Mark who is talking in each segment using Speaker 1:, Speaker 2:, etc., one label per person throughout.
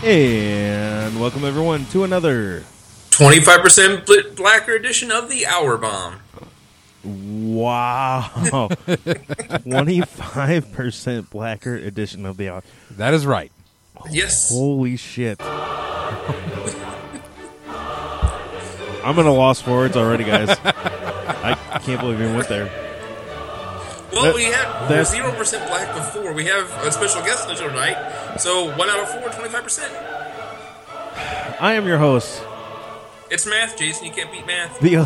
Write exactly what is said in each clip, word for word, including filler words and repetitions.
Speaker 1: And welcome everyone to another
Speaker 2: twenty-five percent blacker edition of the Hour Bomb.
Speaker 1: Wow. twenty-five percent blacker edition of the Hour.
Speaker 3: That is right.
Speaker 2: Yes.
Speaker 1: Holy shit. I'm in a loss for words already, guys. I can't believe we went there.
Speaker 2: Well,
Speaker 1: that,
Speaker 2: we had we zero percent black before. We have a special guest on the show tonight. So one out of four, twenty-five percent.
Speaker 1: I am your host.
Speaker 2: It's math, Jason. You can't beat math.
Speaker 1: The,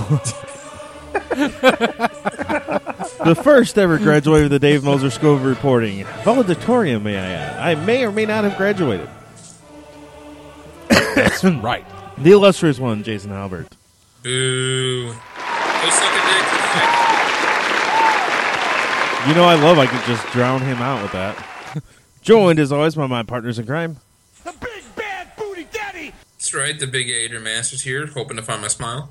Speaker 1: the first ever graduate of the Dave Moser School of Reporting. Valedictorian, may I add. I may or may not have graduated.
Speaker 3: That's right.
Speaker 1: The illustrious one, Jason Halbert.
Speaker 2: Boo. Go suck a dick.
Speaker 1: You know I love I could just drown him out with that. Joined, as always, by my partners in crime.
Speaker 4: The big bad booty daddy!
Speaker 2: That's right, the big Adrian Masters here, hoping to find my smile.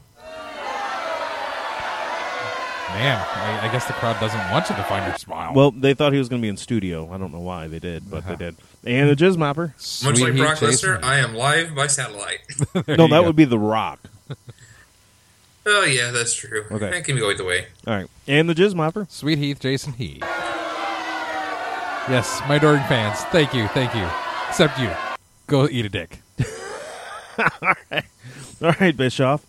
Speaker 3: Man, I, I guess the crowd doesn't want you to find your smile.
Speaker 1: Well, they thought he was going to be in studio. I don't know why they did, but uh-huh. they did. And the Jizz Mopper.
Speaker 2: Much like Brock Lesnar, I am live by satellite.
Speaker 1: No, that go. would be The Rock.
Speaker 2: Oh, yeah, that's true.
Speaker 1: Okay.
Speaker 2: That can go either way.
Speaker 1: All right. And the Jizz Mopper.
Speaker 3: Sweet Heath, Jason He. Yes, my adoring fans. Thank you, thank you. Except you. Go eat a dick.
Speaker 1: All right. All right, Bischoff.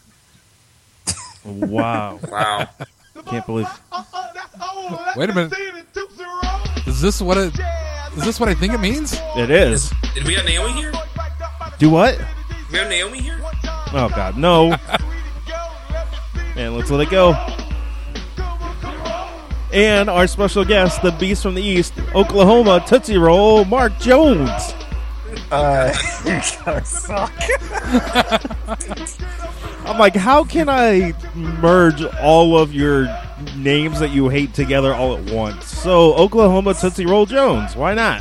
Speaker 1: Wow.
Speaker 2: Wow.
Speaker 1: Can't believe.
Speaker 3: Wait a minute. Is this what it? Is this what I think it means?
Speaker 1: It is.
Speaker 2: is did we have Naomi here?
Speaker 1: Do what?
Speaker 2: Do we have Naomi here?
Speaker 1: Oh God, no. And let's let it go. And our special guest, the Beast from the East, Oklahoma Tootsie Roll, Mark Jones.
Speaker 5: Uh, you gotta suck.
Speaker 1: I'm like, how can I merge all of your names that you hate together all at once? So, Oklahoma Tootsie Roll Jones. Why not?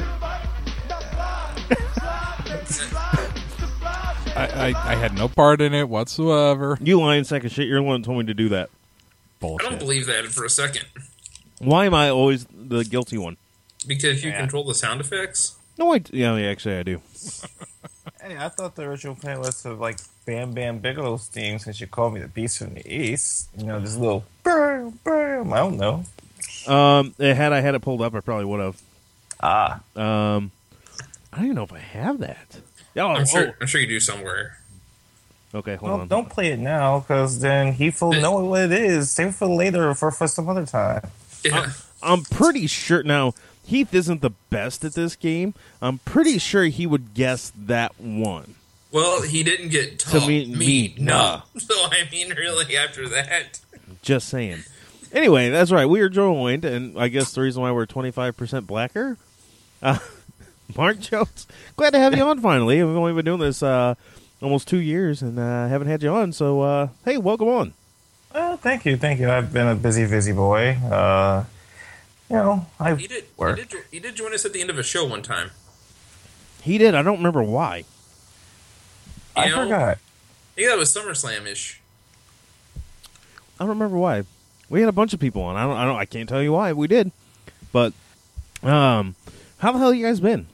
Speaker 3: I, I, I had no part in it whatsoever.
Speaker 1: You lying sack of shit. You're the one who told me to do that.
Speaker 3: Bullshit.
Speaker 2: I don't believe that for a second.
Speaker 1: Why am I always the guilty one?
Speaker 2: Because you
Speaker 5: Yeah.
Speaker 2: control the sound effects?
Speaker 1: No, I... Yeah, actually, I do.
Speaker 5: Hey, I thought the original plan was to like Bam Bam Bigelow's theme since you called me the Beast from the East. You know, this little boom, boom. I don't know.
Speaker 1: Um, had I had it pulled up, I probably would have.
Speaker 5: Ah.
Speaker 1: Um, I don't even know if I have that. Oh,
Speaker 2: I'm sure.
Speaker 1: oh.
Speaker 2: I'm sure you do somewhere.
Speaker 1: Okay, hold
Speaker 5: Well,
Speaker 1: on.
Speaker 5: don't play it now, because then he will know what it is. Save it for later for, for some other time.
Speaker 2: Yeah.
Speaker 1: I'm pretty sure now. Heath isn't the best at this game. I'm pretty sure he would guess that one.
Speaker 2: Well, he didn't get
Speaker 1: To
Speaker 2: to
Speaker 1: me-
Speaker 2: me,
Speaker 1: me,
Speaker 2: no.
Speaker 1: nah.
Speaker 2: So I mean, really, after that,
Speaker 1: Just saying. Anyway, that's right. We are joined, and I guess the reason why we're twenty-five percent blacker, uh, Mark Jones. Glad to have you on finally. We've only been doing this uh, almost two years, and uh, haven't had you on. So, uh, hey, welcome on.
Speaker 5: Uh, thank you, thank you. I've been a busy, busy boy. Uh, you know, I
Speaker 2: he did. He
Speaker 5: work.
Speaker 2: did. He did join us at the end of a show one time.
Speaker 1: He did. I don't remember why.
Speaker 5: I
Speaker 2: You know,
Speaker 5: forgot.
Speaker 2: I think that was SummerSlam-ish.
Speaker 1: I don't remember why. We had a bunch of people on. I don't. I don't. I can't tell you why we did. But, um, how the hell you guys been?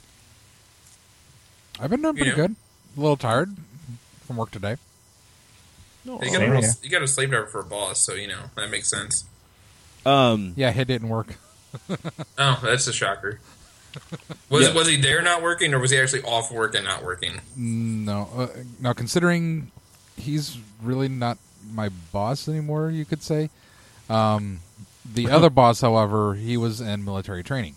Speaker 3: I've been doing pretty
Speaker 2: Yeah.
Speaker 3: good. A little tired from work today.
Speaker 1: No.
Speaker 2: You got, a
Speaker 5: Same
Speaker 2: real,
Speaker 5: here.
Speaker 2: you got a slave driver for a boss, so you know that makes sense.
Speaker 1: Um.
Speaker 3: Yeah, it didn't work.
Speaker 2: Oh, that's a shocker. Was
Speaker 1: Yeah.
Speaker 2: it was he there not working, or was he actually off work and not working?
Speaker 3: No, uh, now considering he's really not my boss anymore, you could say. Um, the other boss, however, he was in military training,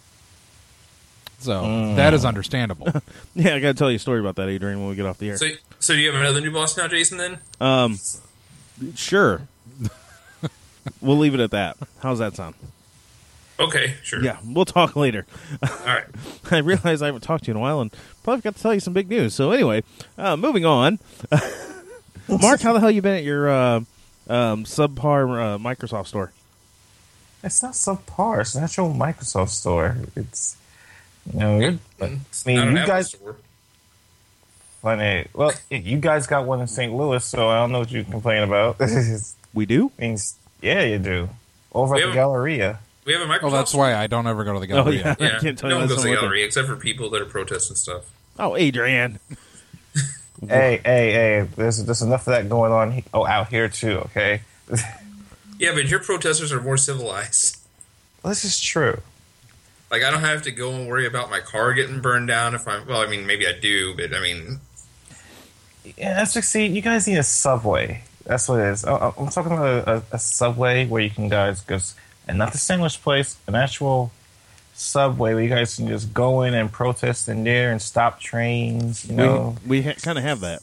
Speaker 3: so
Speaker 1: Mm.
Speaker 3: that is understandable.
Speaker 1: Yeah, I got to tell you a story about that, Adrian, when we get off the air.
Speaker 2: So, so do you have another new boss now, Jason? Then
Speaker 1: Um, sure. We'll leave it at that. How's that sound?
Speaker 2: okay, sure.
Speaker 1: Yeah, we'll talk later.
Speaker 2: All right.
Speaker 1: I realize I haven't talked to you in a while, and probably got to tell you some big news. So anyway, uh, moving on. Mark, how the hell you been at your uh, um, subpar uh, Microsoft store?
Speaker 5: It's not subpar. It's an actual Microsoft store. It's, you know, you're, I
Speaker 2: It's
Speaker 5: mean,
Speaker 2: not an
Speaker 5: you
Speaker 2: Apple
Speaker 5: guys,
Speaker 2: store.
Speaker 5: funny. Well, you guys got one in Saint Louis, so I don't know what you complain about.
Speaker 1: We do?
Speaker 5: means, yeah, you do. Over
Speaker 2: We
Speaker 5: at
Speaker 2: have
Speaker 5: the
Speaker 2: a-
Speaker 5: Galleria.
Speaker 2: We have a Microsoft.
Speaker 3: Oh, that's
Speaker 2: store?
Speaker 3: why I don't ever go to the
Speaker 1: Oh,
Speaker 3: Galleria.
Speaker 1: yeah. I
Speaker 2: Yeah,
Speaker 1: can't tell
Speaker 2: no
Speaker 1: you
Speaker 2: one
Speaker 1: that's
Speaker 2: goes to
Speaker 1: not
Speaker 2: the
Speaker 1: what
Speaker 2: gallery except for people that are protesting stuff.
Speaker 1: Oh, Adrian.
Speaker 5: Hey, hey, hey! There's there's enough of that going on. He- oh, out here too. Okay,
Speaker 2: Yeah, but your protesters are more civilized.
Speaker 5: this is true.
Speaker 2: Like, I don't have to go and worry about my car getting burned down if I'm... Well, I mean, maybe I do, but I mean...
Speaker 5: Yeah, that's just, see, you guys need a subway. That's what it is. I- I'm talking about a, a, a subway where you can guys just, and not the sandwich place, an actual subway where you guys can just go in and protest in there and stop trains. You know,
Speaker 1: We, we ha- kind of have that.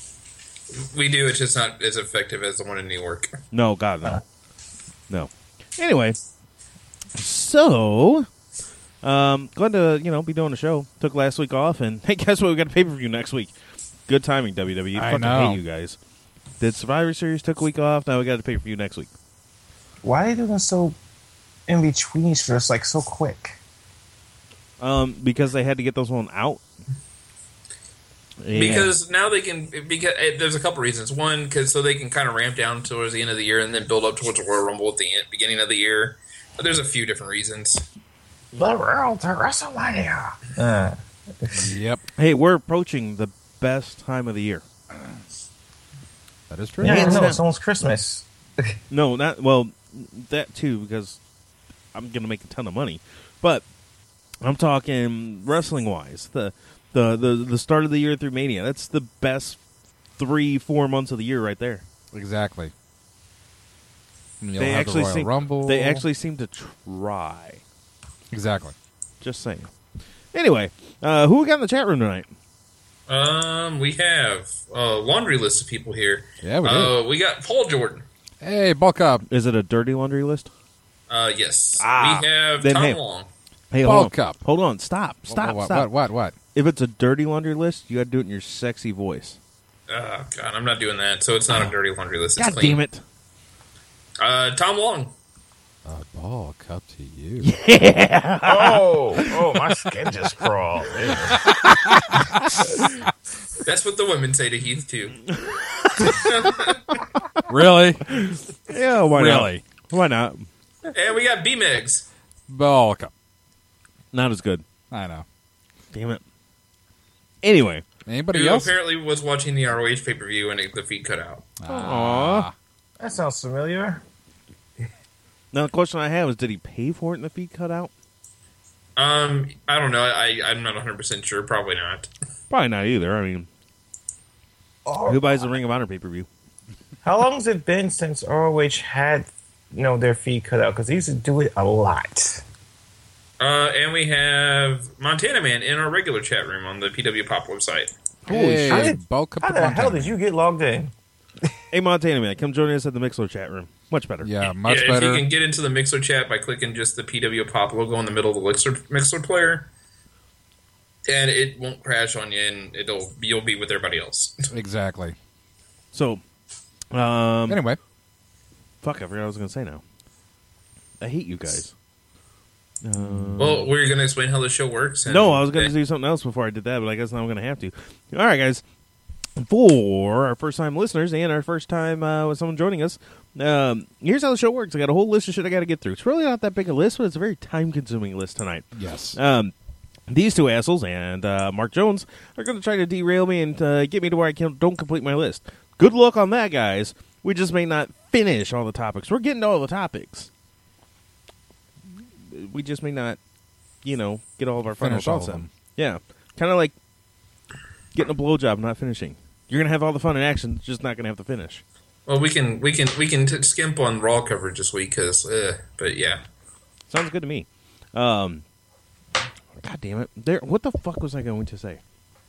Speaker 2: We do, it's just not as effective as the one in New York.
Speaker 1: No, God, no. No. Anyway, so... Um, glad to, you know, be doing the show. Took last week off, and hey, guess what? We got a pay-per-view next week. Good timing, W W E.
Speaker 3: I
Speaker 1: Fucking
Speaker 3: know.
Speaker 1: hate you guys. Did Survivor Series, took a week off, now we got a pay-per-view next week.
Speaker 5: why are they doing so in between for us, like so quick?
Speaker 1: Um, because they had to get those one out. And-
Speaker 2: Because now they can... Because eh, there's a couple reasons. One, because so they can kind of ramp down towards the end of the year and then build up towards the Royal Rumble at the end, beginning of the year. But there's a few different reasons.
Speaker 5: The road to WrestleMania. Uh,
Speaker 3: Yep,
Speaker 1: Hey, we're approaching the best time of the year.
Speaker 3: that is true.
Speaker 5: yeah,
Speaker 1: Hands
Speaker 5: no,
Speaker 1: down.
Speaker 5: it's almost Christmas.
Speaker 1: No, not well. That too, because I'm gonna make a ton of money. But I'm talking wrestling wise. The, the the the start of the year through Mania. That's the best three four months of the year right there.
Speaker 3: Exactly. And you'll
Speaker 1: They
Speaker 3: have
Speaker 1: actually
Speaker 3: the Royal
Speaker 1: seem
Speaker 3: Rumble.
Speaker 1: they actually seem to try.
Speaker 3: exactly.
Speaker 1: Just saying. Anyway, uh, who we got in the chat room tonight?
Speaker 2: Um, we have a laundry list of people here.
Speaker 3: Yeah, we do.
Speaker 2: Uh, we got Paul Jordan.
Speaker 3: Hey, bulk up,
Speaker 1: Is it a dirty laundry list?
Speaker 2: Uh, yes.
Speaker 1: Ah,
Speaker 2: we have
Speaker 1: then
Speaker 2: Tom
Speaker 1: hey.
Speaker 2: Long.
Speaker 1: Hey, hold on.
Speaker 3: bulk up.
Speaker 1: Hold on. Stop. Stop.
Speaker 3: What?
Speaker 1: stop.
Speaker 3: What? What? What?
Speaker 1: If it's a dirty laundry list, you got to do it in your sexy voice.
Speaker 2: Oh, God, I'm not doing that. So it's not a dirty laundry list. It's
Speaker 1: God
Speaker 2: clean.
Speaker 1: damn it.
Speaker 2: Uh, Tom Long.
Speaker 3: A bulk up to you.
Speaker 5: Oh, oh, my skin just crawled.
Speaker 2: That's what the women say to Heath, too.
Speaker 3: Really?
Speaker 1: Yeah, why
Speaker 3: Really?
Speaker 1: not? Why not?
Speaker 2: And we got B-Megs.
Speaker 3: Bulk up.
Speaker 1: Not as good.
Speaker 3: I know.
Speaker 1: Damn it. Anyway.
Speaker 3: Anybody
Speaker 2: Who
Speaker 3: else?
Speaker 2: apparently was watching the R O H pay-per-view and it, the feed cut out.
Speaker 1: Aw.
Speaker 5: That sounds familiar.
Speaker 1: Now, the question I have is, did he pay for it and the fee cut out?
Speaker 2: Um, I don't know. I, I'm not one hundred percent sure. Probably not.
Speaker 1: Probably not either. I mean,
Speaker 5: Oh,
Speaker 1: who buys the Ring of Honor pay-per-view?
Speaker 5: how long has it been since R O H had, you know, their feed cut out? Because they used to do it a lot.
Speaker 2: Uh, and we have Montana Man in our regular chat room on the P W Pop website.
Speaker 3: Hey,
Speaker 5: How did-
Speaker 3: bulk up
Speaker 5: How
Speaker 3: to
Speaker 5: the hell
Speaker 3: Montana.
Speaker 5: did you get logged in?
Speaker 1: Hey, Montana Man, come join us at the Mixler chat room. Much better.
Speaker 3: Yeah, much
Speaker 2: yeah,
Speaker 3: better.
Speaker 2: If you can get into the Mixer chat by clicking just the P W Pop logo in the middle of the Mixer, Mixer player, and it won't crash on you, and it'll you'll be with everybody else.
Speaker 3: Exactly.
Speaker 1: So, um,
Speaker 3: Anyway,
Speaker 1: fuck, I forgot what I was going to say now. I hate you guys.
Speaker 2: Well, we're going to explain how the show works. and-
Speaker 1: No, I was going to do something else before I did that, but I guess now I'm going to have to. All right, guys. For our first-time listeners and our first time uh, with someone joining us, um, here's how the show works. I got a whole list of shit I got to get through. It's really not that big a list, but it's a very time-consuming list tonight.
Speaker 3: yes.
Speaker 1: Um, these two assholes and uh, Mark Jones are going to try to derail me and uh, get me to where I can, don't complete my list. Good luck on that, guys. We just may not finish all the topics. We're getting to all the topics. We just may not, you know, get all of our final
Speaker 3: Finish all
Speaker 1: thoughts
Speaker 3: of
Speaker 1: in.
Speaker 3: them.
Speaker 1: Yeah. Kind of like getting a blowjob, not finishing. You're going to have all the fun and action, just not going to have to finish.
Speaker 2: Well, we can we can we can t- skimp on Raw coverage this week because, uh, but yeah,
Speaker 1: Sounds good to me. Um, God damn it. There. What the fuck was I going to say?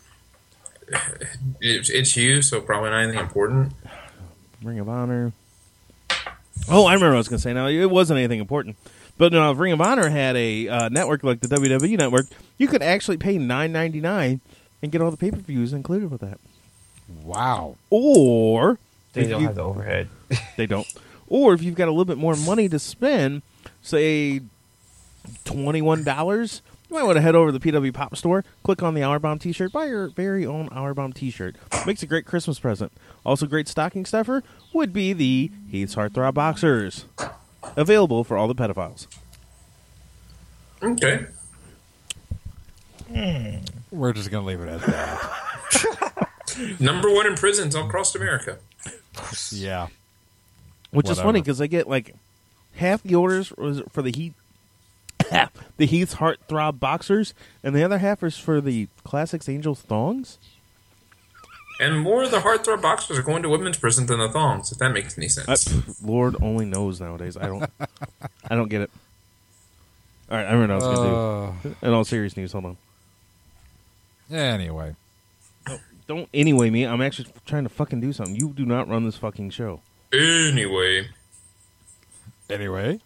Speaker 2: it, it's you, so probably not anything important.
Speaker 1: Ring of Honor. Oh, I remember what I was going to say. Now, it wasn't anything important. But no, if Ring of Honor had a uh, network like the W W E network, you could actually pay nine ninety-nine and get all the pay-per-views included with that.
Speaker 3: Wow.
Speaker 1: Or
Speaker 5: They
Speaker 1: if
Speaker 5: don't
Speaker 1: you-
Speaker 5: have the overhead.
Speaker 1: they don't. Or if you've got a little bit more money to spend, say twenty-one dollars, you might want to head over to the P W Pop store, click on the Hour Bomb t-shirt, buy your very own Hour Bomb t-shirt. Makes a great Christmas present. Also great stocking stuffer would be the Heath's Heartthrob Boxers. Available for all the pedophiles.
Speaker 2: Okay.
Speaker 3: We're just gonna leave it at that.
Speaker 2: Number one in prisons all across America.
Speaker 3: Yeah.
Speaker 1: Which is
Speaker 3: Whatever.
Speaker 1: funny because I get like half the orders was for the Heat, the Heat's Heartthrob boxers, and the other half is for the Classics Angels thongs.
Speaker 2: And more of the heartthrob boxers are going to women's prison than the thongs, if that makes any sense.
Speaker 1: I, pff, Lord only knows nowadays. I don't. I don't get it. All right, I remember what I was going to
Speaker 3: Uh,
Speaker 1: do. In all serious news, hold on.
Speaker 3: anyway.
Speaker 1: Don't anyway me. I'm actually trying to fucking do something. You do not run this fucking show.
Speaker 2: Anyway.
Speaker 3: Anyway.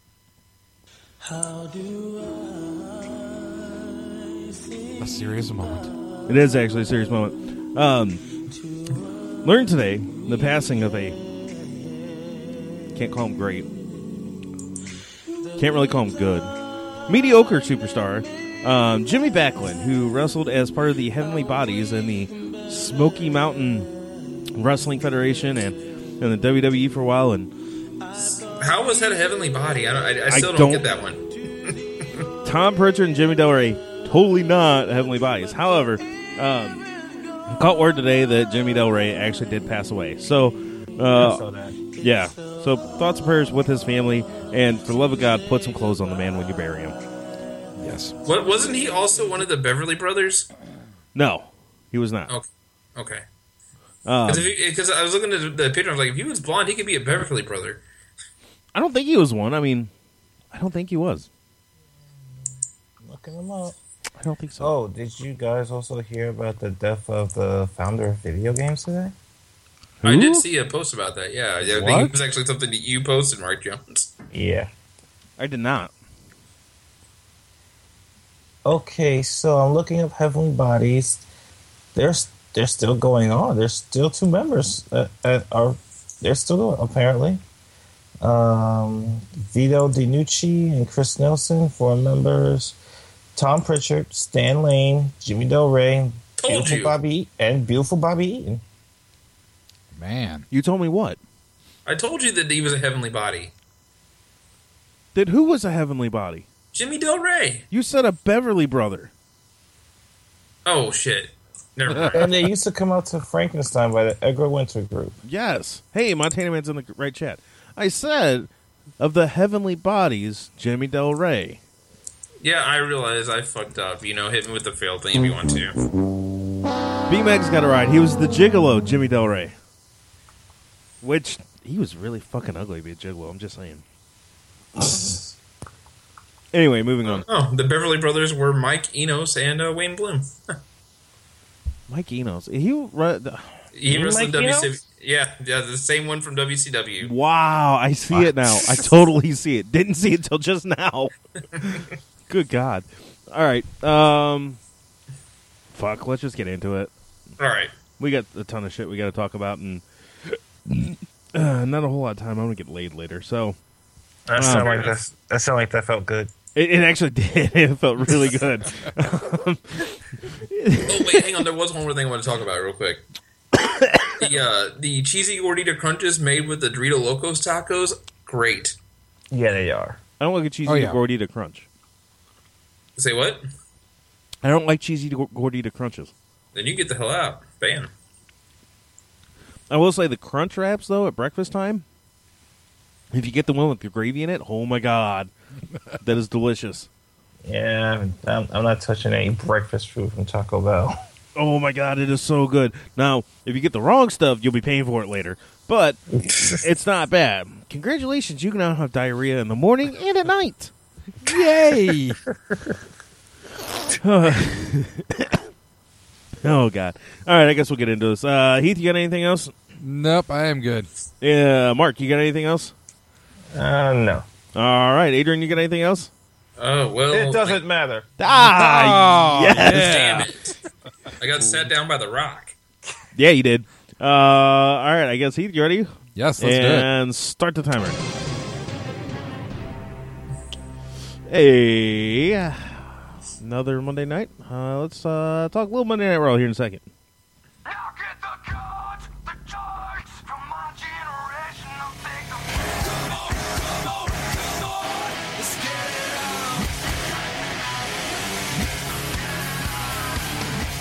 Speaker 3: A serious moment.
Speaker 1: It is actually a serious moment. Um, learned today the passing of a. Can't call him great. Can't really call him good. Mediocre superstar. Um, Jimmy Backlund, who wrestled as part of the Heavenly Bodies in the Smoky Mountain Wrestling Federation and, and the W W E for a while. And
Speaker 2: How was that a heavenly body? I, don't, I, I still
Speaker 1: I
Speaker 2: don't,
Speaker 1: don't-
Speaker 2: get that one.
Speaker 1: Tom Pritchard and Jimmy Del Rey, totally not Heavenly Bodies. However, um, I caught word today that Jimmy Del Rey actually did pass away. So, uh,
Speaker 5: I saw that.
Speaker 1: yeah. So thoughts and prayers with his family, and for the love of God, put some clothes on the man when you bury him.
Speaker 3: Yes.
Speaker 2: What, wasn't he also one of the Beverly Brothers?
Speaker 1: No, he was not.
Speaker 2: Okay. Okay.
Speaker 1: Um,
Speaker 2: Because I was looking at the picture, I was like, if he was blonde, he could be a Beverly brother.
Speaker 1: I don't think he was one. I mean, I don't think he was.
Speaker 5: Looking him up.
Speaker 1: I don't think so.
Speaker 5: Oh, did you guys also hear about the death of the founder of video games today?
Speaker 2: I
Speaker 1: Who?
Speaker 2: did see a post about that, yeah. I think
Speaker 1: What?
Speaker 2: it was actually something that you posted, Mark Jones.
Speaker 5: Yeah.
Speaker 1: I did not.
Speaker 5: Okay, so I'm looking up Heavenly Bodies. They're they're still going on. There's still two members that, that are they're still going apparently. Um, Vito DiNucci and Chris Nelson, four members. Tom Pritchard, Stan Lane, Jimmy Del Rey,
Speaker 2: Told
Speaker 5: beautiful
Speaker 2: you.
Speaker 5: Bobby, and beautiful Bobby Eaton.
Speaker 3: Man.
Speaker 1: You told me what?
Speaker 2: I told you that he was a heavenly body.
Speaker 1: That who was a Heavenly Body?
Speaker 2: Jimmy Del Rey.
Speaker 1: You said a Beverly brother.
Speaker 2: Oh, shit. Never mind.
Speaker 5: And they used to come out to Frankenstein by the Edgar Winter Group.
Speaker 1: Yes. Hey, Montana Man's in the right chat. I said of the Heavenly Bodies, Jimmy Del Rey.
Speaker 2: Yeah, I realize I fucked up. You know, hit me with the fail thing if you want to.
Speaker 1: B-Meg's got it right. He was the gigolo, Jimmy Del Rey. Which, he was really fucking ugly to be a gigolo, I'm just saying. Anyway, moving on.
Speaker 2: Oh, the Beverly Brothers were Mike Enos and uh, Wayne Bloom.
Speaker 1: Mike Enos. He right,
Speaker 2: He
Speaker 5: You
Speaker 2: wrestled
Speaker 5: Mike
Speaker 2: W C W.
Speaker 5: Enos?
Speaker 2: Yeah, yeah, the same one from W C W.
Speaker 1: Wow, I see it now. I totally see it. Didn't see it till just now. Good God. All right. Um, fuck, let's just get into it.
Speaker 2: All right.
Speaker 1: We got a ton of shit we got to talk about, and uh, not a whole lot of time. I'm going to get laid later, so...
Speaker 5: That
Speaker 1: Oh.
Speaker 5: sound like that. That sound like that felt good.
Speaker 1: It, it actually did. It felt really good.
Speaker 2: Oh, wait, hang on. There was one more thing I want to talk about real quick. the uh, the cheesy gordita crunches made with the Dorito Locos tacos, great.
Speaker 5: Yeah, they are.
Speaker 1: I don't like a cheesy
Speaker 3: Oh, yeah.
Speaker 1: gordita crunch.
Speaker 2: Say what?
Speaker 1: I don't like cheesy go- gordita crunches.
Speaker 2: Then you get the hell out. Bam.
Speaker 1: I will say the crunch wraps, though, at breakfast time, if you get the one with the gravy in it, oh my God. That is delicious.
Speaker 5: Yeah, I'm, I'm not touching any breakfast food from Taco Bell.
Speaker 1: Oh my God, it is so good. Now, if you get the wrong stuff, you'll be paying for it later. But it's not bad. Congratulations, you can now have diarrhea in the morning and at night.
Speaker 3: Yay!
Speaker 1: Oh, God. All right, I guess we'll get into this. Uh, Heath, you got anything else?
Speaker 3: Nope, I am good.
Speaker 1: Yeah, Mark, you got anything else?
Speaker 5: Uh, no.
Speaker 1: All right, Adrian, you got anything else?
Speaker 2: Oh, well.
Speaker 5: It doesn't matter.
Speaker 1: Ah,
Speaker 3: Oh,
Speaker 1: yes.
Speaker 2: Damn it. I got sat down by the rock.
Speaker 1: Yeah, you did. Uh, all right, I guess, Heath, you ready?
Speaker 3: Yes, let's do it.
Speaker 1: and start the timer. Hey, another Monday night. Uh, let's uh, talk a little Monday Night Raw here in a second.
Speaker 4: Now get the cards, the cards from my generation. I'll take them. Come on, come on, come on. Let's get it on.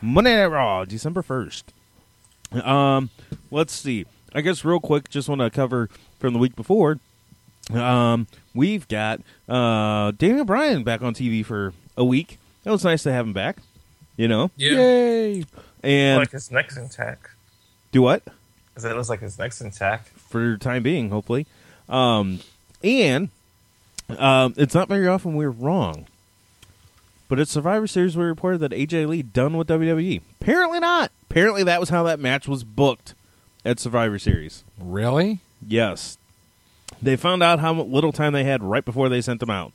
Speaker 1: Monday Night Raw, December first. Um, let's see. I guess real quick, just want to cover from the week before. Um, we've got uh, Daniel Bryan back on T V for a week. It was nice to have him back. You know,
Speaker 2: Yeah.
Speaker 1: yay! And
Speaker 5: Like his neck's intact.
Speaker 1: do what?
Speaker 5: Because it looks like his neck's intact.
Speaker 1: For the time being, hopefully. Um, and um, it's not very often we're wrong. But at Survivor Series, we reported that A J Lee done with W W E. Apparently not. Apparently that was how that match was booked at Survivor Series.
Speaker 3: Really?
Speaker 1: Yes. They found out how little time they had right before they sent them out.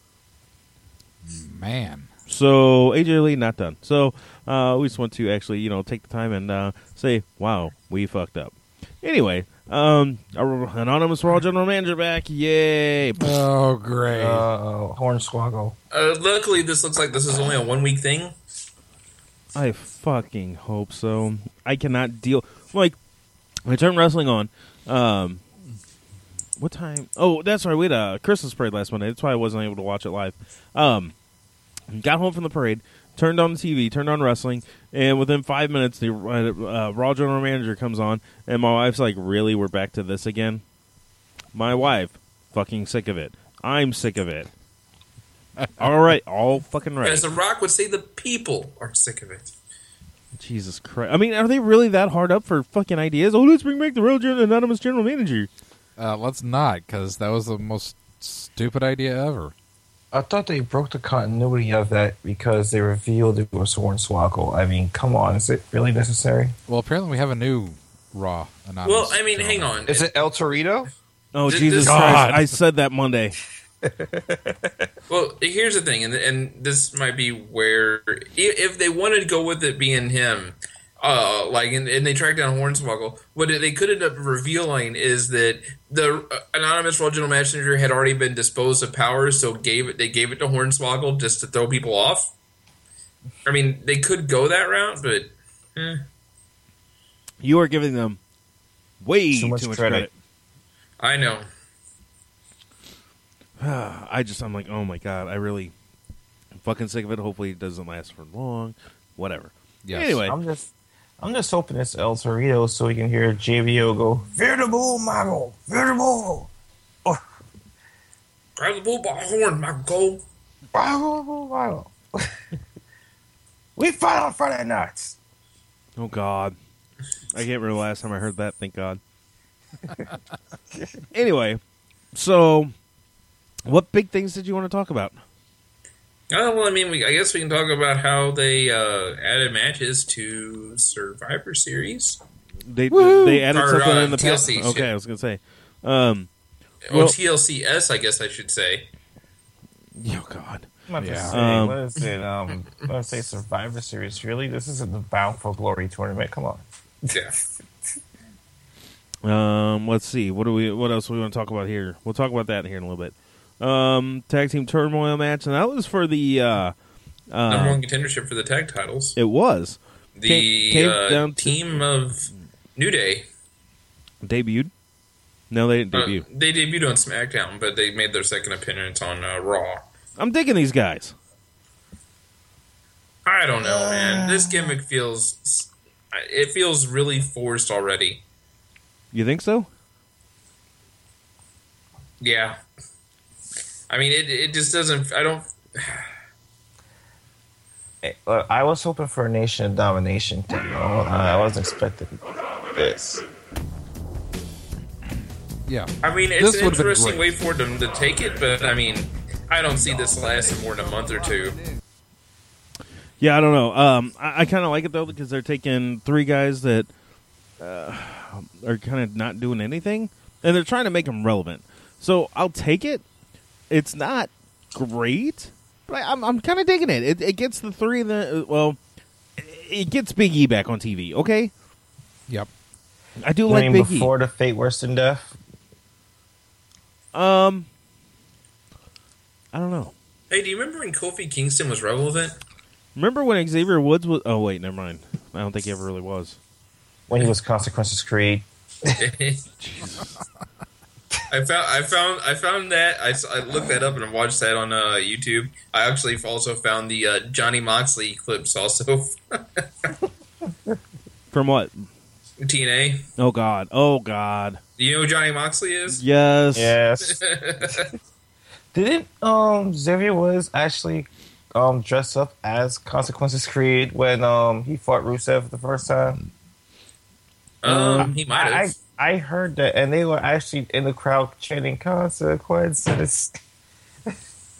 Speaker 3: Man.
Speaker 1: So A J Lee not done. So uh, we just want to actually, you know, take the time and uh, say, "Wow, we fucked up." Anyway, um, our anonymous Raw general manager back, yay!
Speaker 3: Oh, great.
Speaker 5: Uh, Hornswoggle.
Speaker 2: Uh, luckily, this looks like this is only a one week thing.
Speaker 1: I fucking hope so. I cannot deal. Like, I turned wrestling on. Um, what time? Oh, that's right. We had a Christmas parade last Monday. That's why I wasn't able to watch it live. Um, got home from the parade, turned on the T V, turned on wrestling, and within five minutes, the uh, Raw general manager comes on, and my wife's like, "Really? We're back to this again?" My wife, fucking sick of it. I'm sick of it. All right, all fucking right.
Speaker 2: As The Rock would say, the people are sick of it.
Speaker 1: Jesus Christ. I mean, are they really that hard up for fucking ideas? Oh, let's bring back the real gen- anonymous general manager.
Speaker 3: Uh, let's not, because that was the most stupid idea ever.
Speaker 5: I thought they broke the continuity of that because they revealed it was Hornswoggle. I mean, come on. Is it really necessary?
Speaker 3: Well, apparently we have a new Raw anonymous.
Speaker 2: Well, I mean, hang
Speaker 3: gentleman.
Speaker 2: on.
Speaker 5: Is it El Torito?
Speaker 1: Oh,
Speaker 2: Th-
Speaker 1: Jesus
Speaker 2: this-
Speaker 1: Christ.
Speaker 3: God.
Speaker 1: I said that Monday.
Speaker 2: Well, here's the thing, and and this might be where i- if they wanted to go with it being him, uh, like and, and they tracked down Hornswoggle, what they could end up revealing is that the uh, anonymous Raw general manager had already been disposed of powers, so gave it they gave it to Hornswoggle just to throw people off. I mean, they could go that route, but eh,
Speaker 1: You are giving them way
Speaker 5: Too
Speaker 1: too
Speaker 5: much
Speaker 1: much,
Speaker 5: credit.
Speaker 1: credit.
Speaker 2: I know.
Speaker 1: I just, I'm like, oh my God, I really, I'm fucking sick of it. Hopefully it doesn't last for long. Whatever.
Speaker 3: Yes.
Speaker 1: Anyway,
Speaker 5: I'm just, I'm just hoping it's El Torito so we can hear J V O go, Veritable Mago, Veritable,
Speaker 2: Grab the bull by the horn, Michael Cole.
Speaker 5: Mago, Mago. We fight on Friday nights.
Speaker 1: oh God. I can't remember the last time I heard that, thank God. Anyway, so what big things did you want to talk about?
Speaker 2: Oh, well, I mean, we, I guess we can talk about how they uh, added matches to Survivor Series.
Speaker 1: They
Speaker 3: Woo!
Speaker 1: they added
Speaker 2: Or,
Speaker 1: something
Speaker 2: uh,
Speaker 1: in the
Speaker 2: T L
Speaker 1: past.
Speaker 2: C,
Speaker 1: Okay,
Speaker 2: shit.
Speaker 1: I was gonna say. Um,
Speaker 2: Or
Speaker 1: Well-
Speaker 2: T L C S, I guess I should say.
Speaker 1: oh God.
Speaker 5: I'm about to
Speaker 3: Yeah.
Speaker 5: say,
Speaker 1: Um,
Speaker 5: what is it? Um, I'm going to say Survivor Series. Really? This isn't the Bound for Glory tournament. Come on.
Speaker 2: Yeah.
Speaker 1: Um, let's see. What do we? What else do we want to talk about here? We'll talk about that here in a little bit. Um, tag team turmoil match, and that was for the. Uh,
Speaker 2: Number
Speaker 1: uh,
Speaker 2: one contendership for the tag titles.
Speaker 1: it was
Speaker 2: The
Speaker 1: came- came
Speaker 2: uh,
Speaker 1: down to-
Speaker 2: team of New Day.
Speaker 1: debuted. No, they didn't
Speaker 2: Uh,
Speaker 1: debut.
Speaker 2: they debuted on SmackDown, but they made their second appearance on uh, Raw.
Speaker 1: I'm digging these guys.
Speaker 2: I don't know, man. This gimmick feels. It feels really forced already.
Speaker 1: You think so?
Speaker 2: Yeah. I mean, it, it just doesn't. I don't.
Speaker 5: Hey, look, I was hoping for a Nation of Domination thing. You know? I wasn't expecting this.
Speaker 3: Yeah.
Speaker 2: I mean, it's
Speaker 3: This
Speaker 2: an
Speaker 3: would've been
Speaker 2: interesting
Speaker 3: great.
Speaker 2: way for them to take it, but I mean, I don't see this lasting more than a month or two.
Speaker 1: Yeah, I don't know. Um, I, I kind of like it though because they're taking three guys that uh, are kind of not doing anything, and they're trying to make them relevant. So I'll take it. It's not great, but I, I'm I'm kind of digging it. It, it gets the three of the well, it gets Big E back on T V. Okay,
Speaker 3: Yep.
Speaker 1: I do
Speaker 5: You
Speaker 1: like
Speaker 5: mean
Speaker 1: Big
Speaker 5: before the Fate Worse Than Death?
Speaker 1: E. Um, I don't know.
Speaker 2: Hey, do you remember when Kofi Kingston was relevant?
Speaker 1: Remember when Xavier Woods was? Oh wait, never mind. I don't think he ever really was.
Speaker 5: When he was Consequences Creed.
Speaker 2: I found, I found, I found that. I, s- I looked that up and I watched that on uh, YouTube. I actually also found the uh, Johnny Moxley clips also.
Speaker 1: From what?
Speaker 2: T N A.
Speaker 1: Oh God. Oh God.
Speaker 2: Do you know who Johnny Moxley is?
Speaker 1: Yes.
Speaker 5: Yes. Didn't um Xavier Woods actually um dress up as Consequences Creed when um he fought Rusev the first time?
Speaker 2: Um, he might
Speaker 5: I,
Speaker 2: have.
Speaker 5: I heard that, and they were actually in the crowd chanting Consequences.
Speaker 2: Uh,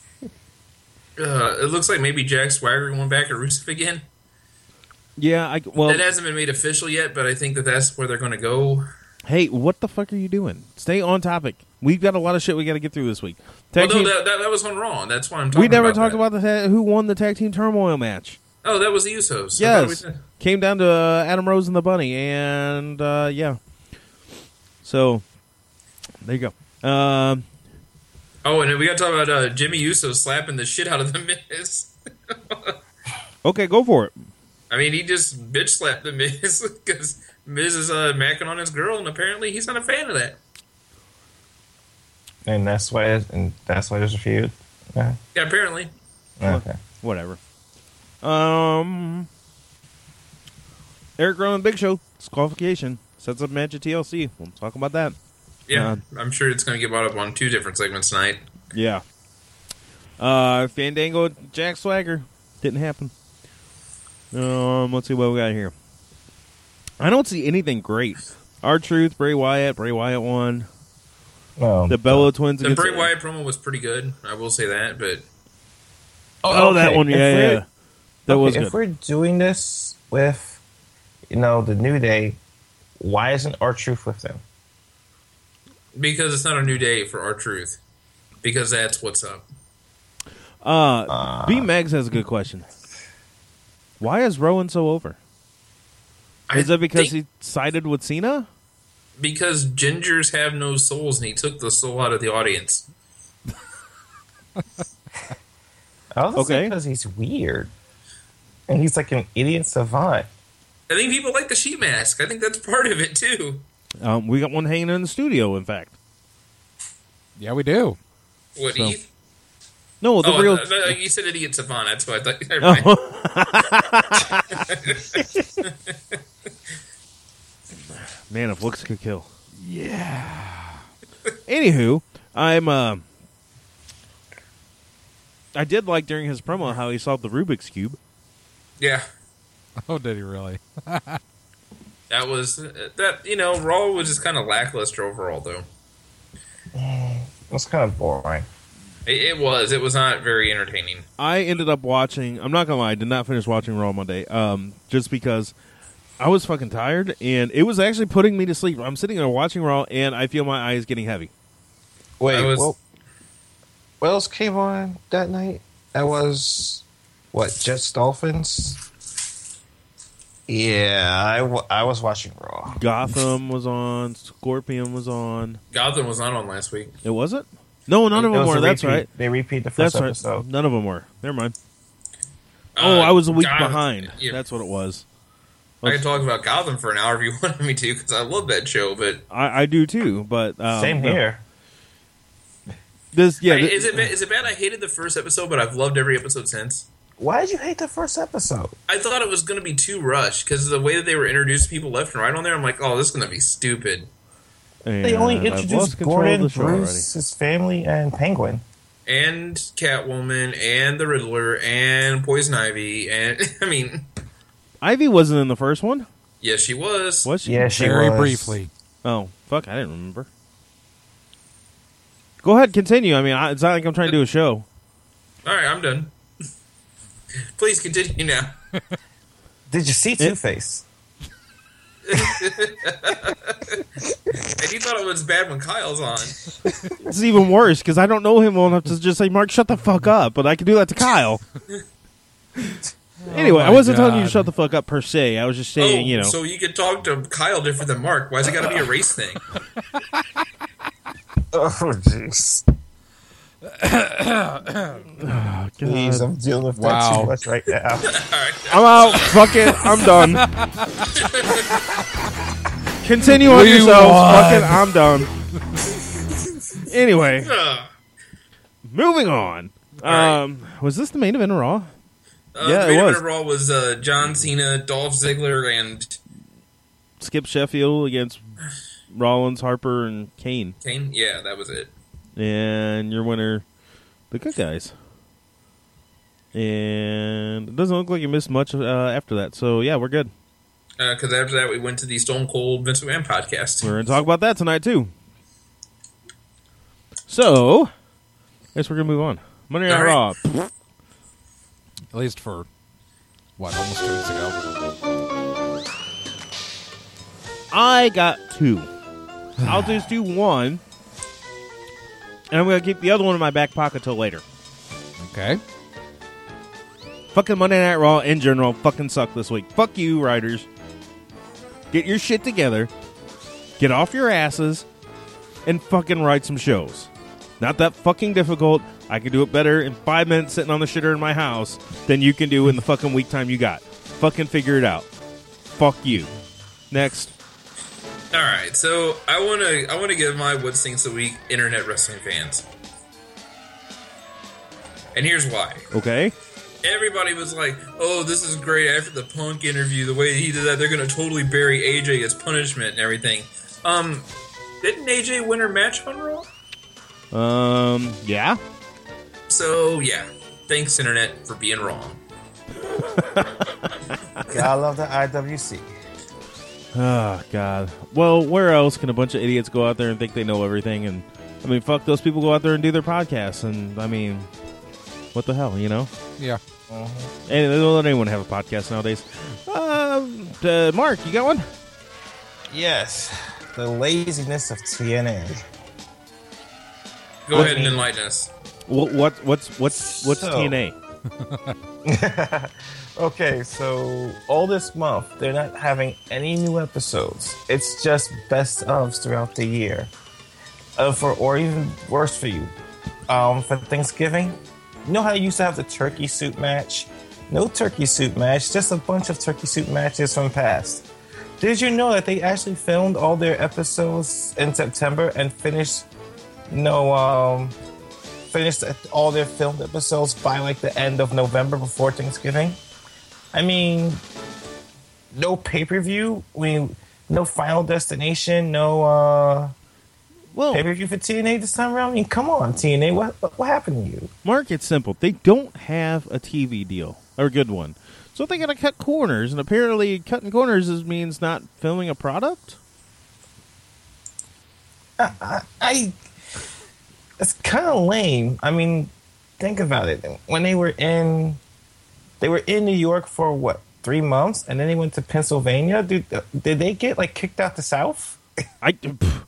Speaker 2: it looks like maybe Jack Swagger went back at Rusev again.
Speaker 1: Yeah. I well.
Speaker 2: That hasn't been made official yet, but I think that that's where they're going to go.
Speaker 1: Hey, what the fuck are you doing? Stay on topic. We've got a lot of shit we got to get through this week.
Speaker 2: Well,
Speaker 1: Tag
Speaker 2: no,
Speaker 1: team-
Speaker 2: that, that, that was on Raw. That's why I'm talking
Speaker 1: we never
Speaker 2: about
Speaker 1: talked
Speaker 2: that.
Speaker 1: about the ta- who won the tag team turmoil match.
Speaker 2: Oh, that was the Usos. I
Speaker 1: Yes,
Speaker 2: thought we did.
Speaker 1: came down to uh, Adam Rose and the Bunny, and uh, yeah. So there you go. Um,
Speaker 2: Oh, and then we got to talk about uh, Jimmy Uso slapping the shit out of the Miz.
Speaker 1: okay, go for it.
Speaker 2: I mean, he just bitch slapped the Miz because Miz is uh, macking on his girl, and apparently he's not a fan of that.
Speaker 5: And that's why, and that's why there's a feud. Yeah.
Speaker 2: Yeah, apparently.
Speaker 5: Okay.
Speaker 1: Whatever. Um, Eric Rowan Big Show disqualification sets up match at T L C. We'll talk about that.
Speaker 2: Yeah,
Speaker 1: Uh,
Speaker 2: I'm sure it's going to get brought up on two different segments tonight.
Speaker 1: Yeah. Uh, Fandango, Jack Swagger didn't happen. Um, let's see what we got here. I don't see anything great. R-Truth, Bray Wyatt, Bray Wyatt won.
Speaker 5: Well,
Speaker 1: The Bella Twins
Speaker 2: The
Speaker 1: against
Speaker 2: Bray Wyatt promo was pretty good. I will say that, but
Speaker 1: Oh, that
Speaker 5: okay,
Speaker 1: one,
Speaker 5: if
Speaker 1: yeah,
Speaker 5: we're-
Speaker 1: yeah. That
Speaker 5: okay,
Speaker 1: was
Speaker 5: If
Speaker 1: good.
Speaker 5: we're doing this with, you know, the New Day, why isn't R-Truth with them?
Speaker 2: because it's not a new day for R-Truth. Because that's what's up.
Speaker 1: Uh, B Megs has a good question. Why is Rowan so over? Is
Speaker 2: I
Speaker 1: it because
Speaker 2: think
Speaker 1: he sided with Cena?
Speaker 2: Because gingers have no souls, and he took the soul out of the audience.
Speaker 5: I was
Speaker 1: Okay.
Speaker 5: because he's weird, and he's like an idiot savant.
Speaker 2: I think people like the sheet mask. I think that's part of it, too.
Speaker 1: Um, we got one hanging in the studio, in fact.
Speaker 3: Yeah, we do.
Speaker 2: What,
Speaker 1: So-
Speaker 2: Eve?
Speaker 1: No, the
Speaker 2: Oh,
Speaker 1: real.
Speaker 2: no, no, you said idiot savant. That's what I thought. Never mind.
Speaker 1: Man, if looks could kill. Yeah. Anywho, I'm. Uh, I did like during his promo how he solved the Rubik's Cube.
Speaker 2: Yeah.
Speaker 3: Oh, did he really?
Speaker 2: That was that. You know, Raw was just kind of lackluster overall, though.
Speaker 5: It was kind of boring.
Speaker 2: It, it was. It was not very entertaining.
Speaker 1: I ended up watching. I'm not gonna lie, I did not finish watching Raw Monday, um, just because I was fucking tired, and it was actually putting me to sleep. I'm sitting there watching Raw, and I feel my eyes getting heavy.
Speaker 5: Wait,
Speaker 2: I was-
Speaker 5: well, what else came on that night? That was what, Jets Dolphins. Yeah, I, w- I was watching Raw.
Speaker 1: Gotham was on, Scorpion was on.
Speaker 2: Gotham was not on last week.
Speaker 1: It wasn't? No, none of
Speaker 5: It
Speaker 1: them
Speaker 5: was
Speaker 1: were.
Speaker 5: a
Speaker 1: That's
Speaker 5: repeat.
Speaker 1: right.
Speaker 5: They repeat the first
Speaker 1: That's right.
Speaker 5: episode.
Speaker 1: None of them were. Never mind.
Speaker 2: Uh,
Speaker 1: Oh, I was a week
Speaker 2: Goth-
Speaker 1: behind.
Speaker 2: yeah.
Speaker 1: That's what it was.
Speaker 2: I can talk about Gotham for an hour if you wanted me to, because I love that show. But
Speaker 1: I, I do too, but um,
Speaker 5: Same
Speaker 1: no.
Speaker 5: here.
Speaker 1: This, yeah,
Speaker 2: I-
Speaker 1: thi-
Speaker 2: is it ba- is it bad? I hated the first episode, but I've loved every episode since.
Speaker 5: Why did you hate the first episode?
Speaker 2: I thought it was going to be too rushed because the way that they were introducing people left and right on there, I'm like, oh, this is going to be stupid.
Speaker 5: They only
Speaker 1: and I've lost
Speaker 5: introduced
Speaker 1: control of
Speaker 5: Gordon,
Speaker 1: the show already.
Speaker 5: Bruce, his family, and Penguin.
Speaker 2: And Catwoman, and the Riddler, and Poison Ivy, and I mean,
Speaker 1: Ivy wasn't in the first one,
Speaker 2: yes, she was.
Speaker 1: was she?
Speaker 5: Yeah, she
Speaker 3: Very
Speaker 5: was.
Speaker 3: briefly.
Speaker 1: Oh, fuck, I didn't remember. Go ahead, continue. I mean, I, it's not like I'm trying to do a show.
Speaker 2: All right, I'm done. Please continue now.
Speaker 5: Did you see Two Face?
Speaker 2: And you thought it was bad when Kyle's on.
Speaker 1: It's even worse because I don't know him well enough to just say, Mark, shut the fuck up. But I can do that to Kyle. Anyway, I
Speaker 3: my
Speaker 1: wasn't telling you to
Speaker 3: God.
Speaker 1: shut the fuck up per se. I was just saying,
Speaker 2: Oh,
Speaker 1: you know.
Speaker 2: so you could talk to Kyle different than Mark. Why's it got to be a race thing?
Speaker 5: Oh, jeez.
Speaker 1: God.
Speaker 5: Please, I'm dealing with that
Speaker 3: Wow.
Speaker 5: too much right now.
Speaker 1: I'm out. Fuck it. I'm done. Continue on
Speaker 3: We
Speaker 1: yourselves.
Speaker 3: won.
Speaker 1: Fuck it. I'm done. Anyway,
Speaker 2: Ugh.
Speaker 1: moving on.
Speaker 2: All right.
Speaker 1: Um, was this the main event of Raw?
Speaker 2: Uh,
Speaker 1: Yeah,
Speaker 2: the
Speaker 1: it
Speaker 2: main
Speaker 1: was.
Speaker 2: event of Raw was uh, John Cena, Dolph Ziggler, and
Speaker 1: Skip Sheffield against Rollins, Harper, and Kane.
Speaker 2: Kane. Yeah, that was it.
Speaker 1: And your winner, the Good Guys. And it doesn't look like you missed much uh, after that. So, yeah, we're good.
Speaker 2: Because after that, we went to the Stone Cold Vince McMahon podcast.
Speaker 1: We're going to talk about that tonight, too. So, I guess we're going to move on. Monday Night
Speaker 2: All
Speaker 1: Raw.
Speaker 2: right.
Speaker 3: At least for, what, almost two weeks ago?
Speaker 1: I got two. I'll just do one. And I'm going to keep the other one in my back pocket till later.
Speaker 3: Okay.
Speaker 1: Fucking Monday Night Raw in general fucking sucked this week. Fuck you, writers. Get your shit together. Get off your asses. And fucking write some shows. Not that fucking difficult. I can do it better in five minutes sitting on the shitter in my house than you can do in the fucking week time you got. Fucking figure it out. Fuck you. Next.
Speaker 2: All right, so I want to I want to give my what stinks a week internet wrestling fans, and here's why.
Speaker 1: Okay.
Speaker 2: Everybody was like, "Oh, this is great." After the Punk interview, the way he did that, they're going to totally bury A J as punishment and everything. Um, didn't A J win her match on Raw?
Speaker 1: Um, yeah.
Speaker 2: So yeah, thanks internet for being wrong.
Speaker 5: Gotta love the I W C.
Speaker 1: Oh, God. Well, where else can a bunch of idiots go out there and think they know everything? And, I mean, fuck, those people go out there and do their podcasts. And, I mean, what the hell, you know?
Speaker 3: Yeah.
Speaker 5: Uh-huh.
Speaker 1: And they don't let anyone have a podcast nowadays. Um, uh, Mark, you got one?
Speaker 5: Yes, the laziness of T N A.
Speaker 2: Go ahead and enlighten us.
Speaker 1: What, what what's what's what's
Speaker 5: So-
Speaker 1: T N A?
Speaker 5: Okay, so all this month they're not having any new episodes. It's just best ofs throughout the year. Uh, for or even worse for you, um, for Thanksgiving, you know how you used to have the turkey soup match? No turkey soup match, just a bunch of turkey soup matches from past. Did you know that they actually filmed all their episodes in September and finished no um finished all their filmed episodes by like the end of November before Thanksgiving? I mean, no pay-per-view, I mean, no Final Destination, no uh
Speaker 1: Well,
Speaker 5: pay-per-view for T N A this time around. I mean, come on, T N A, what what happened to you?
Speaker 1: Mark, it's simple. They don't have a T V deal or a good one, so they got to cut corners. And apparently, cutting corners is, means not filming a product.
Speaker 5: I, I it's kind of lame. I mean, think about it. When they were in, they were in New York for what, three months, and then they went to Pennsylvania. Dude, did they get like kicked out the South?
Speaker 1: I. pff,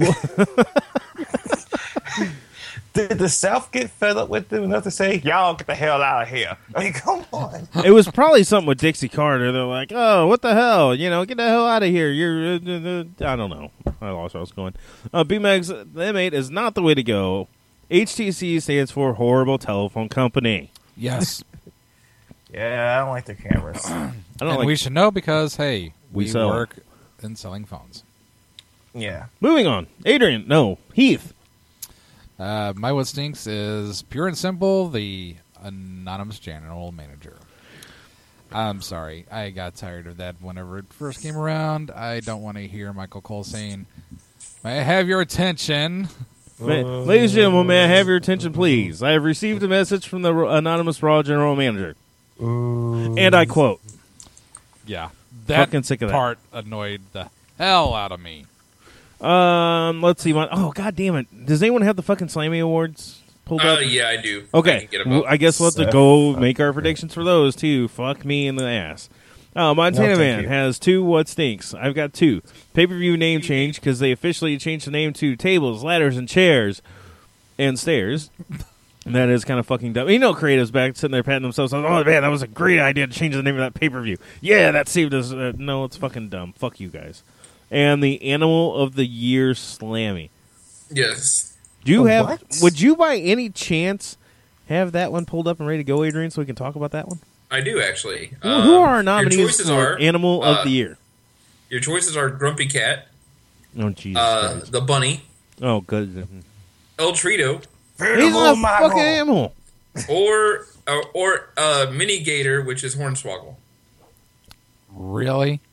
Speaker 5: Did the South get fed up with them enough to say, "Y'all get the hell out of here"? I mean, come on.
Speaker 1: It was probably something with Dixie Carter. They're like, "Oh, what the hell? You know, get the hell out of here." You're, uh, uh, uh, I don't know. I lost where I was going. Uh, B M X the M eight is not the way to go. H T C stands for Horrible Telephone Company.
Speaker 3: Yes.
Speaker 5: Yeah, I don't like their cameras.
Speaker 1: I don't
Speaker 3: And
Speaker 1: like.
Speaker 3: we should know because, hey,
Speaker 1: We
Speaker 3: we,
Speaker 1: sell.
Speaker 3: work in selling phones.
Speaker 5: Yeah.
Speaker 1: Moving on. Adrian, no, Heath.
Speaker 3: Uh, my what stinks is pure and simple, the anonymous general manager. I'm sorry. I got tired of that whenever it first came around. I don't want to hear Michael Cole saying, "May I have your attention?"
Speaker 1: Ma- Ladies and gentlemen, may I have your attention, please? I have received a message from the Ro- anonymous Raw General Manager, and I quote.
Speaker 3: Yeah. That
Speaker 1: Fucking sick of that.
Speaker 3: part annoyed the hell out of me.
Speaker 1: Um, let's see. What, oh, god damn it! Does anyone have the fucking Slammy Awards pulled
Speaker 2: Uh,
Speaker 1: up?
Speaker 2: yeah, I do. I
Speaker 1: Okay,
Speaker 2: can get 'em
Speaker 1: well,
Speaker 2: up.
Speaker 1: I guess we'll have to
Speaker 5: Seth.
Speaker 1: go make our predictions for those too. Fuck me in the ass. Oh, Montana
Speaker 5: No, thank
Speaker 1: Man
Speaker 5: you.
Speaker 1: has two what stinks. I've got two. Pay-per-view name change because they officially changed the name to Tables, Ladders, and Chairs and Stairs. And that is kind of fucking dumb. You know, creatives back sitting there patting themselves on, oh man, that was a great idea to change the name of that pay-per-view. Yeah, that saved us. Uh, no, it's fucking dumb. Fuck you guys. And the Animal of the Year Slammy.
Speaker 2: Yes.
Speaker 1: Do you
Speaker 5: The
Speaker 1: have?
Speaker 5: what?
Speaker 1: Would you, by any chance, have that one pulled up and ready to go, Adrian, so we can talk about that one?
Speaker 2: I do actually.
Speaker 1: Who- Who
Speaker 2: Um,
Speaker 1: are our nominees
Speaker 2: Your choices
Speaker 1: for
Speaker 2: are
Speaker 1: Animal
Speaker 2: uh,
Speaker 1: of the Year?
Speaker 2: Your choices are Grumpy Cat,
Speaker 1: Oh, Jesus
Speaker 2: uh,
Speaker 1: Christ.
Speaker 2: the Bunny,
Speaker 1: Oh, good.
Speaker 2: El Trito,
Speaker 1: He's a fucking animal.
Speaker 2: or or, or uh, Mini Gator, which is Hornswoggle.
Speaker 3: Really?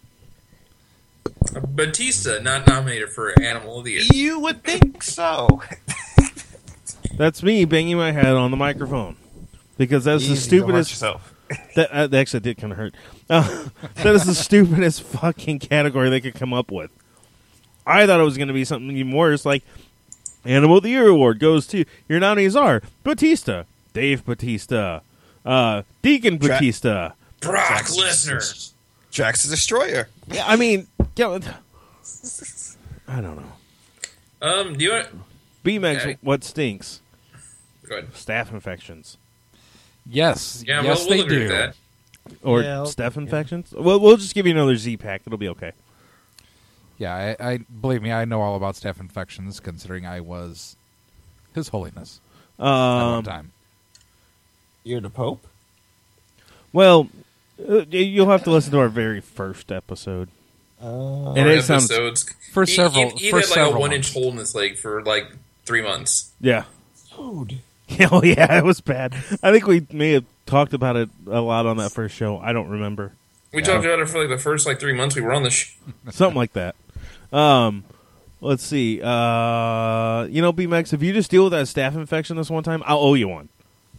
Speaker 2: Batista not nominated for Animal of the Year.
Speaker 5: You would think so.
Speaker 1: That's me banging my head on the microphone because that's the
Speaker 5: Easy, don't hurt
Speaker 1: stupidest.
Speaker 5: yourself.
Speaker 1: That, uh, that actually did kind of hurt. Uh, that is the stupidest fucking category they could come up with. I thought it was going to be something even worse, like Animal of the Year award goes to your nominees are Batista, Dave Batista, uh, Deacon
Speaker 5: Tra-
Speaker 1: Batista.
Speaker 2: Brock
Speaker 5: Drax-
Speaker 2: Lesnar.
Speaker 5: Drax the Destroyer.
Speaker 1: Yeah, I mean, yeah, I don't know.
Speaker 2: Um, do you want?
Speaker 1: B-Max,
Speaker 2: Okay.
Speaker 1: what stinks?
Speaker 2: Go ahead.
Speaker 1: Staph infections.
Speaker 3: Yes.
Speaker 2: Yeah,
Speaker 3: yes,
Speaker 2: we'll, we'll
Speaker 3: they
Speaker 2: agree
Speaker 3: do.
Speaker 2: with that.
Speaker 1: Or
Speaker 5: Yeah, okay,
Speaker 1: staph
Speaker 5: yeah.
Speaker 1: infections? Well, we'll just give you another Z-Pack. It'll be okay.
Speaker 3: Yeah, I, I believe me, I know all about staph infections, considering I was His Holiness at one
Speaker 1: Um,
Speaker 3: time.
Speaker 5: You're the Pope?
Speaker 1: well, uh, you'll have to listen to our very first episode.
Speaker 5: Uh,
Speaker 1: And
Speaker 2: Or
Speaker 1: it sounds-
Speaker 2: episodes.
Speaker 3: For
Speaker 2: He-
Speaker 3: several,
Speaker 2: he, he
Speaker 3: for
Speaker 2: had like a
Speaker 3: several
Speaker 2: one-inch
Speaker 3: months.
Speaker 2: hole in his leg for like three months.
Speaker 1: Yeah.
Speaker 5: dude.
Speaker 1: Oh, yeah, it was bad. I think we may have talked about it a lot on that first show. I don't remember.
Speaker 2: We talked about it for like the first like three months we were on the show.
Speaker 1: Something like that. Um, let's see. Uh, you know, B-Max, if you just deal with that staph infection this one time, I'll owe you one.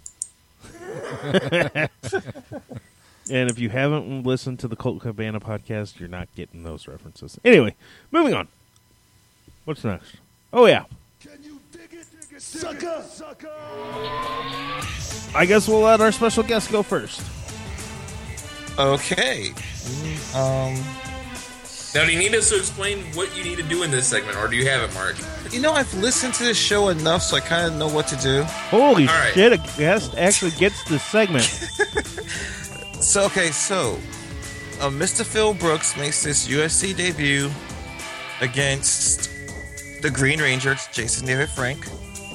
Speaker 1: And if you haven't listened to the Colt Cabana podcast, you're not getting those references. Anyway, moving on. What's next? Oh, yeah. I guess we'll let our special guest go first.
Speaker 5: Okay. Um,
Speaker 2: Now, do you need us to explain what you need to do in this segment, or do you have it, Mark?
Speaker 5: you know, I've listened to this show enough, so I kind of know what to do.
Speaker 1: Holy
Speaker 2: All right.
Speaker 1: shit, a guest actually gets the segment.
Speaker 5: So, okay, so uh, Mister Phil Brooks makes this U F C debut against the Green Ranger, Jason David Frank.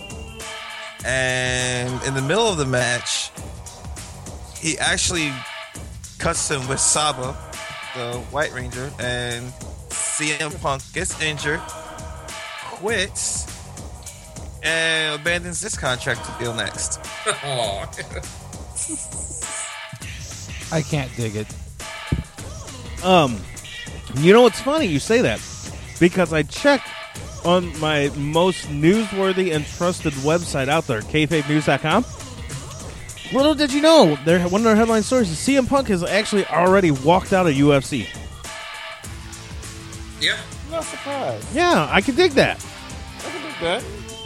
Speaker 5: And in the middle of the match, he actually cuts him with Saba, the White Ranger, and C M Punk gets injured, quits, and abandons this contract to deal next.
Speaker 2: Aw.
Speaker 3: I can't dig it.
Speaker 1: Um, you know what's funny? You say that because I checked on my most newsworthy and trusted website out there, kayfabe news dot com. Little did you know, their one of their headline stories is C M Punk has actually already walked out of U F C.
Speaker 2: Yeah.
Speaker 5: Not surprised.
Speaker 1: Yeah, I can dig that.
Speaker 5: Good.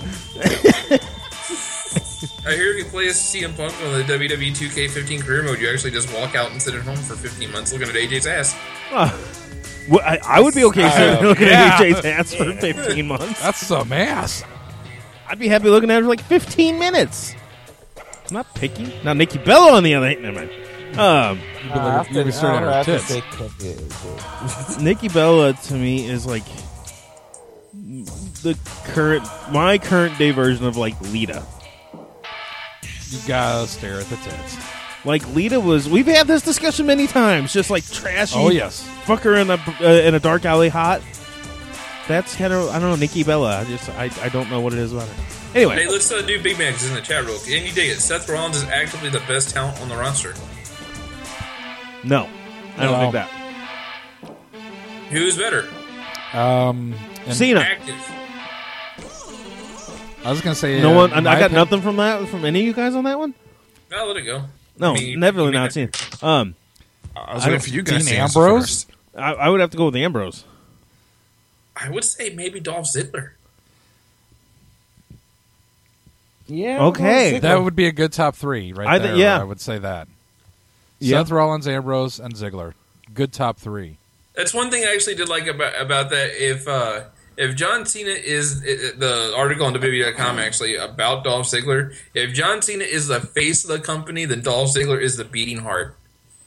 Speaker 2: I hear if you play as C M Punk on the W W E two K fifteen career mode, you actually just walk out and sit at home for fifteen months looking at A J's ass.
Speaker 1: Uh, well, I, I would be okay sitting looking at A J's ass for fifteen months.
Speaker 3: That's some ass.
Speaker 1: I'd be happy looking at it for like fifteen minutes. I'm not picky. Now, Nikki Bella on the other hand, never mind. Um,
Speaker 3: You'd be, like, you'd be staring at her tits.
Speaker 1: Nikki Bella to me is like the current, my current day version of like Lita.
Speaker 3: You gotta stare at the tits.
Speaker 1: Like Lita was, we've had this discussion many times. Just like trashy,
Speaker 3: Oh, yes.
Speaker 1: fucker in a uh, in a dark alley hot. That's kind of, I don't know, Nikki Bella. I just I, I don't know what it is about her. Anyway,
Speaker 2: Hey, let's uh, do Big Macs in the chat real quick. And you dig it. Seth Rollins is actively the best talent on the roster.
Speaker 1: no, I don't
Speaker 3: No.
Speaker 1: think that.
Speaker 2: Who's better?
Speaker 3: Um, and
Speaker 1: Cena.
Speaker 2: Active.
Speaker 3: I was gonna say
Speaker 1: No
Speaker 3: uh,
Speaker 1: one. I
Speaker 3: in
Speaker 1: got
Speaker 3: my opinion-
Speaker 1: nothing from that from any of you guys on that one.
Speaker 2: I'll let it go.
Speaker 1: No,
Speaker 2: I mean,
Speaker 1: never really
Speaker 2: you
Speaker 1: not
Speaker 2: make
Speaker 1: seen. it. Um,
Speaker 5: I was
Speaker 1: I
Speaker 5: waiting
Speaker 1: don't-
Speaker 5: for you guys
Speaker 3: Dean
Speaker 5: to answer
Speaker 3: Ambrose?
Speaker 5: first.
Speaker 1: I, I would have to go with Ambrose.
Speaker 2: I would say maybe Dolph Ziggler.
Speaker 5: Yeah.
Speaker 1: Okay.
Speaker 3: That would be a good top three right
Speaker 1: I thi-
Speaker 3: there.
Speaker 1: yeah.
Speaker 3: I would say that.
Speaker 1: Yeah.
Speaker 3: Seth Rollins, Ambrose, and Ziggler. Good top three.
Speaker 2: That's one thing I actually did like about about that. If uh, if John Cena is uh, the article on W W E dot com actually about Dolph Ziggler, if John Cena is the face of the company, then Dolph Ziggler is the beating heart.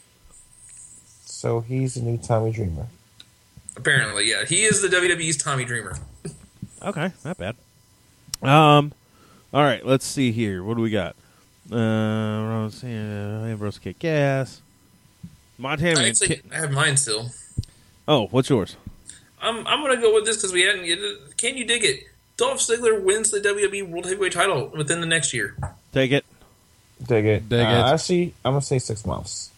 Speaker 5: So he's the new Tommy Dreamer.
Speaker 2: Apparently, yeah, he is the W W E's Tommy Dreamer.
Speaker 1: Okay, not bad. Um, all right, let's see here. What do we got? Uh, Rollins, uh, Ambrose kick gas. Montana.
Speaker 2: I actually I have mine still.
Speaker 1: Oh, what's yours?
Speaker 2: I'm I'm gonna go with this because we hadn't. Can you dig it? Dolph Ziggler wins the W W E World Heavyweight title within the next year.
Speaker 1: Take it.
Speaker 5: Dig it.
Speaker 3: Dig
Speaker 5: uh,
Speaker 3: it.
Speaker 5: Actually, I'm gonna say six months.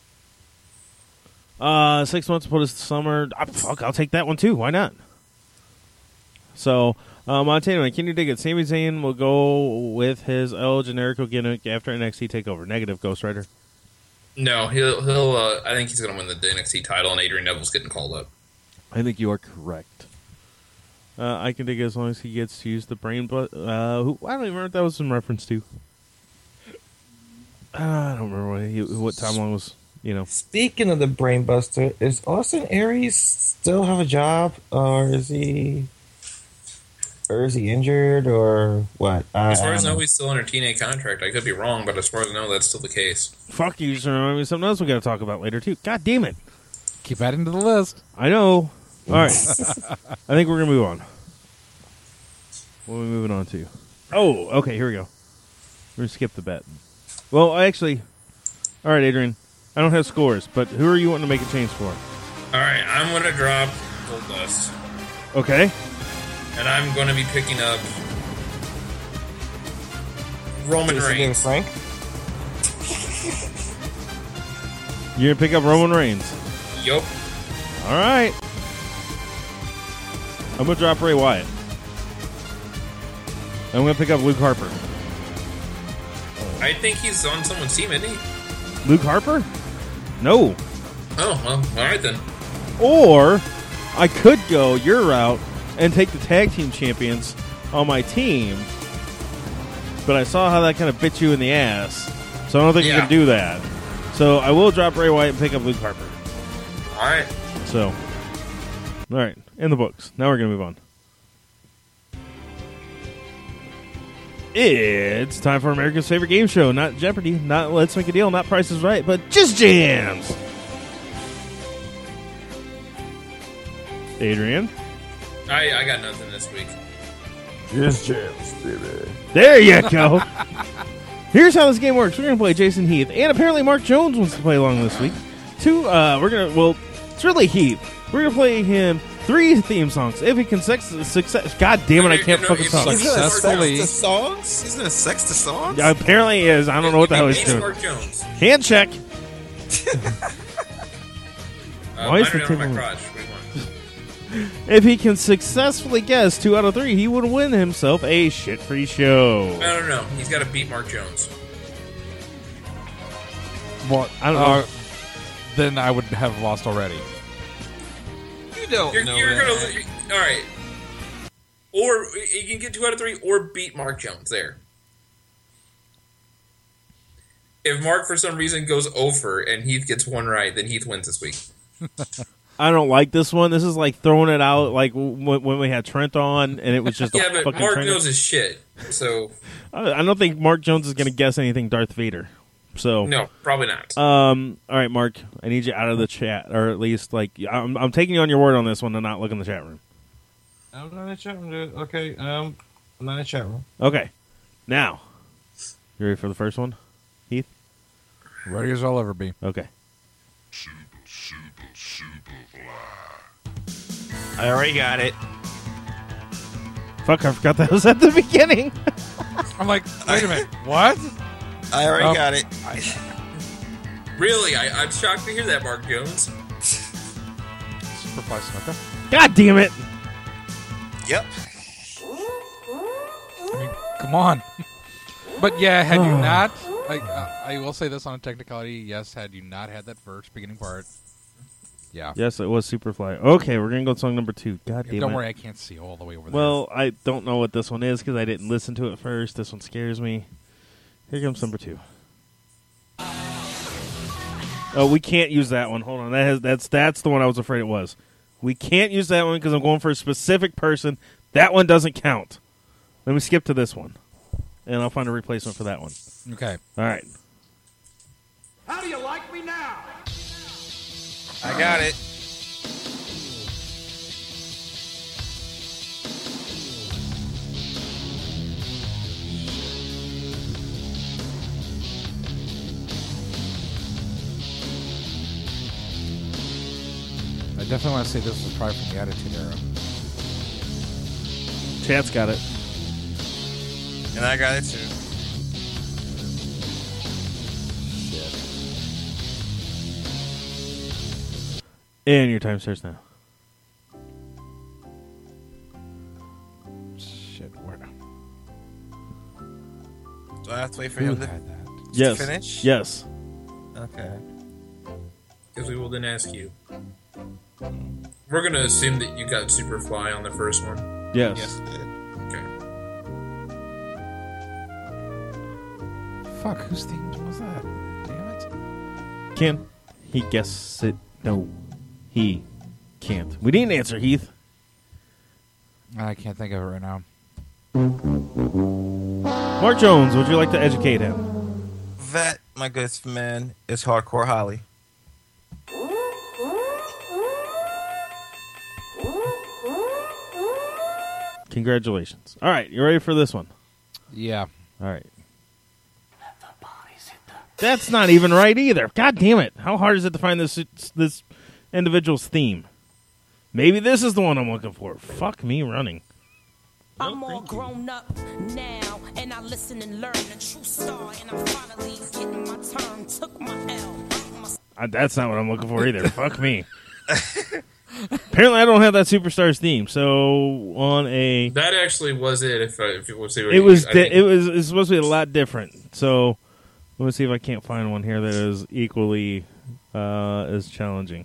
Speaker 1: Uh, six months put us to summer. Ah, fuck, I'll take that one too. Why not? So, uh, Montana, can you dig it? Sami Zayn will go with his El Generico gimmick after N X T takeover. Negative, Ghost Rider.
Speaker 2: No, he'll he'll. Uh, I think he's going to win the N X T title, and Adrian Neville's getting called up.
Speaker 1: I think you are correct. Uh, I can dig it as long as he gets to use the brain. But uh, who, I don't even remember what that was in reference to. Uh, I don't remember what, he, what Tom Long was. You know,
Speaker 5: Speaking of the Brainbuster, is Austin Aries still have a job, or is he, or is he injured, or what? I,
Speaker 2: As far
Speaker 5: I
Speaker 2: as I
Speaker 5: don't
Speaker 2: know, he's still under T N A contract. I could be wrong, but as far as I know, that's still the case.
Speaker 1: fuck you. Just remind me of something else we got to talk about later too. God damn it!
Speaker 3: Keep adding to the list.
Speaker 1: I know. All right, I think we're gonna move on. What are we moving on to? Oh, okay. Here we go. We're gonna skip the bet. Well, actually, all right, Adrian. I don't have scores, but who are you wanting to make a change for?
Speaker 2: All right, I'm going to drop Goldust,
Speaker 1: Okay.
Speaker 2: and I'm going to be picking up Roman
Speaker 5: know.
Speaker 2: Reigns.
Speaker 5: Frank?
Speaker 1: You're gonna pick up Roman Reigns.
Speaker 2: Yup.
Speaker 1: All right. I'm gonna drop Bray Wyatt. I'm gonna pick up Luke Harper.
Speaker 2: I think he's on someone's team, isn't he?
Speaker 1: Luke Harper? No.
Speaker 2: Oh, well, all right then.
Speaker 1: Or I could go your route and take the tag team champions on my team. But I saw how that kind of bit you in the ass. So I don't think I
Speaker 2: Yeah.
Speaker 1: can do that. So I will drop Bray Wyatt and pick up Luke Harper.
Speaker 2: All right.
Speaker 1: So, all right, in the books. Now we're going to move on. It's time for America's favorite game show. Not Jeopardy, not Let's Make a Deal, not Price is Right, but Just Jams. Adrian.
Speaker 2: I, I got nothing this week.
Speaker 5: Just jams, baby.
Speaker 1: There you go. Here's how this game works. We're going to play Jason Heath, and apparently Mark Jones wants to play along this week. Two, uh, we're going to, well, it's really Heath. We're going to play him three theme songs. If he can sex, success, God damn it, I can't
Speaker 2: No,
Speaker 1: fucking
Speaker 2: if
Speaker 1: talk.
Speaker 2: he's
Speaker 3: Success. Successfully-
Speaker 6: Sex to songs? He's gonna sex to songs?
Speaker 1: Yeah, apparently he is. I don't know what the hell he's
Speaker 2: He's
Speaker 1: doing.
Speaker 2: Mark Jones.
Speaker 1: Hand check.
Speaker 2: Uh,
Speaker 1: Why is
Speaker 2: mine
Speaker 1: the
Speaker 2: are on my
Speaker 1: table-
Speaker 2: crotch. What do you want?
Speaker 1: If he can successfully guess two out of three, he would win himself a shit-free show.
Speaker 2: No, no, no. He's got to beat Mark Jones.
Speaker 3: Well,
Speaker 1: I don't
Speaker 3: uh,
Speaker 1: know.
Speaker 3: Then I would have lost already.
Speaker 6: You don't
Speaker 2: You're,
Speaker 6: know
Speaker 2: you're
Speaker 6: that.
Speaker 2: gonna you're- all right. Or you can get two out of three, or beat Mark Jones. There. If Mark for some reason goes over and Heath gets one right, then Heath wins this week.
Speaker 1: I don't like this one. This is like throwing it out like when, when we had Trent on, and it was just a
Speaker 2: Yeah, but
Speaker 1: fucking
Speaker 2: Mark
Speaker 1: train.
Speaker 2: knows his shit. So
Speaker 1: I I don't think Mark Jones is going to guess anything Darth Vader. So
Speaker 2: no, probably not.
Speaker 1: Um. All right, Mark. I need you out of the chat, or at least like I'm. I'm taking you on your word on this one, and not look in the chat room.
Speaker 5: I'm not in the chat room, dude. Okay, um, I'm not in the chat room.
Speaker 1: Okay. Now, you ready for the first one, Heath?
Speaker 3: Ready as I'll ever be.
Speaker 1: Okay.
Speaker 6: I already got it.
Speaker 1: Fuck! I forgot that was at the beginning.
Speaker 3: I'm like, wait a minute, what?
Speaker 6: I already
Speaker 3: Um,
Speaker 6: got it.
Speaker 2: Really, I, I'm shocked to hear that, Mark Jones.
Speaker 3: Superfly Snuka?
Speaker 1: God damn it!
Speaker 6: Yep.
Speaker 3: I mean, come on. But yeah, had you not, like, uh, I will say this on a technicality, yes, had you not had that first beginning part, yeah.
Speaker 1: Yes, it was Superfly. Okay, we're gonna go to song number two. God
Speaker 3: Yeah,
Speaker 1: damn
Speaker 3: don't
Speaker 1: it!
Speaker 3: worry, I can't see all the way over there.
Speaker 1: Well, I don't know what this one is because I didn't listen to it first. This one scares me. Here comes number two. Oh, we can't use that one. Hold on, that has that's that's the one I was afraid it was. We can't use that one because I'm going for a specific person. That one doesn't count. Let me skip to this one, and I'll find a replacement for that one.
Speaker 3: okay.
Speaker 1: All right.
Speaker 4: How do you like me now?
Speaker 6: I got it.
Speaker 3: I definitely want to say this was probably from the Attitude Era.
Speaker 1: Chat's got it.
Speaker 6: And I got it too.
Speaker 1: And your time starts now.
Speaker 3: Shit, where?
Speaker 6: Do I have to wait for
Speaker 3: Who
Speaker 6: him to,
Speaker 3: had that?
Speaker 1: Yes.
Speaker 6: to finish?
Speaker 1: Yes.
Speaker 6: Okay.
Speaker 2: Because we will then ask you. We're gonna assume that you got Superfly on the first one.
Speaker 1: Yes.
Speaker 6: Yes, I did.
Speaker 2: Okay.
Speaker 3: Fuck, whose theme was that? Damn it.
Speaker 1: Can he guess it? No, he can't. We didn't answer, Heath.
Speaker 3: I can't think of it right now.
Speaker 1: Mark Jones, would you like to educate him?
Speaker 6: That, my good man, is Hardcore Holly.
Speaker 1: Congratulations. All right, you ready for this one?
Speaker 3: Yeah.
Speaker 1: All right. That's not even right either. God damn it. How hard is it to find this this individual's theme? Maybe this is the one I'm looking for. Fuck me running.
Speaker 7: I'm all grown up now, and I listen and learn. A true star, and I'm finally getting my turn. Took my L. My
Speaker 1: Uh, that's not what I'm looking for either. Fuck me. Apparently, I don't have that Superstars theme. So on a,
Speaker 2: That actually was it. If, I, if you will see what
Speaker 1: it was
Speaker 2: I
Speaker 1: di-
Speaker 2: think-
Speaker 1: it was it's supposed to be a lot different. So let me see if I can't find one here that is equally uh, as challenging.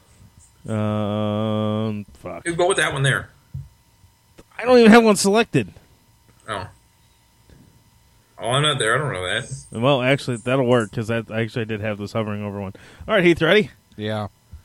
Speaker 1: Um, fuck.
Speaker 2: You go with that one there.
Speaker 1: I don't even have one selected.
Speaker 2: Oh. Oh, I'm not there. I don't know that.
Speaker 1: Well, actually, that'll work because that actually I did have this hovering over one. All right, Heath, ready?
Speaker 3: Yeah.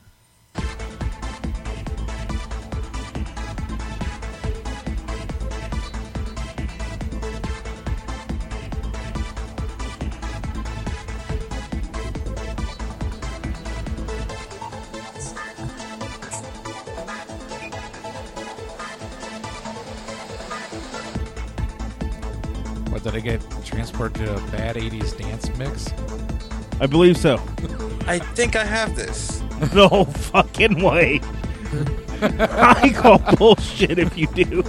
Speaker 3: What, did I get transported to a bad eighties dance mix?
Speaker 1: I believe so.
Speaker 6: I think I have this.
Speaker 1: No fucking way. I call bullshit if you do.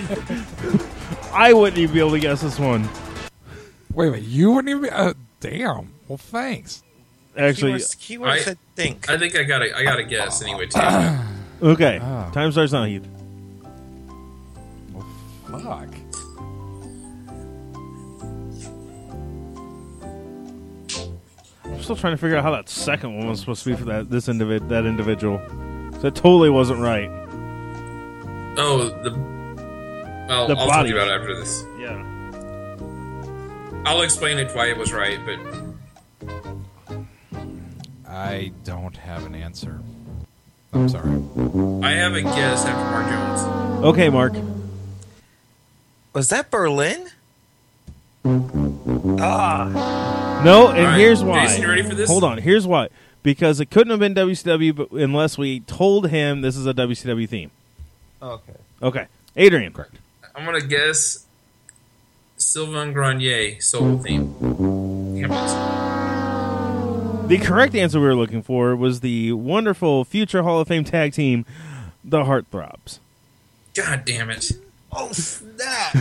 Speaker 1: I wouldn't even be able to guess this one.
Speaker 3: Wait, wait, you wouldn't even be... Uh, damn. Well, thanks.
Speaker 1: Actually,
Speaker 6: Keywords, keywords
Speaker 2: I-
Speaker 6: I think.
Speaker 2: I think I got to I got to guess anyway too.
Speaker 1: okay.
Speaker 3: Ah.
Speaker 1: Time starts now, Heath.
Speaker 3: Fuck.
Speaker 1: I'm still trying to figure out how that second one was supposed to be for that this individ that individual. So it totally wasn't right.
Speaker 2: Oh, the. Well,
Speaker 1: The
Speaker 2: I'll
Speaker 1: body.
Speaker 2: tell you about it after this.
Speaker 1: Yeah.
Speaker 2: I'll explain it why it was right, but
Speaker 3: I don't have an answer. I'm sorry.
Speaker 2: I have a guess after Mark Jones.
Speaker 1: Okay, Mark.
Speaker 6: Was that Berlin? Ah,
Speaker 1: No, and
Speaker 2: All right,
Speaker 1: here's why.
Speaker 2: Jason, you ready for this?
Speaker 1: Hold on. Here's why. Because it couldn't have been W C W but unless we told him this is a W C W theme.
Speaker 6: okay.
Speaker 1: Okay. Adrian.
Speaker 3: Correct.
Speaker 2: I'm gonna guess Sylvain Grenier solo theme. Damn it.
Speaker 1: The correct answer we were looking for was the wonderful future Hall of Fame tag team, the Heartthrobs.
Speaker 2: God damn it!
Speaker 6: Oh, snap.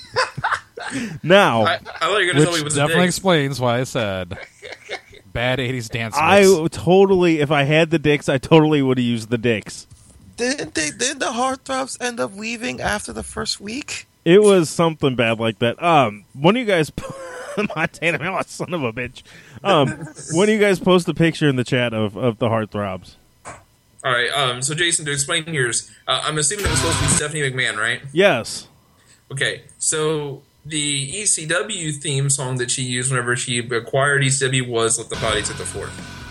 Speaker 1: Now,
Speaker 2: I, I thought you were gonna tell me it
Speaker 3: Which
Speaker 2: was
Speaker 3: definitely
Speaker 2: a dick.
Speaker 3: explains why I said bad eighties dance
Speaker 1: I
Speaker 3: mix.
Speaker 1: totally, if I had the dicks, I totally would have used the dicks.
Speaker 6: Didn't they? Did the Heartthrobs end up leaving after the first week?
Speaker 1: It was something bad like that. Um, one of you guys, Montana, man, oh, son of a bitch. Um, one of you guys post a picture in the chat of, of the Heartthrobs.
Speaker 2: All right. Um. So Jason, to explain yours, uh, I'm assuming it was supposed to be Stephanie McMahon, right?
Speaker 1: Yes.
Speaker 2: Okay. So the E C W theme song that she used whenever she acquired E C W was "Let the Bodies Hit the Floor."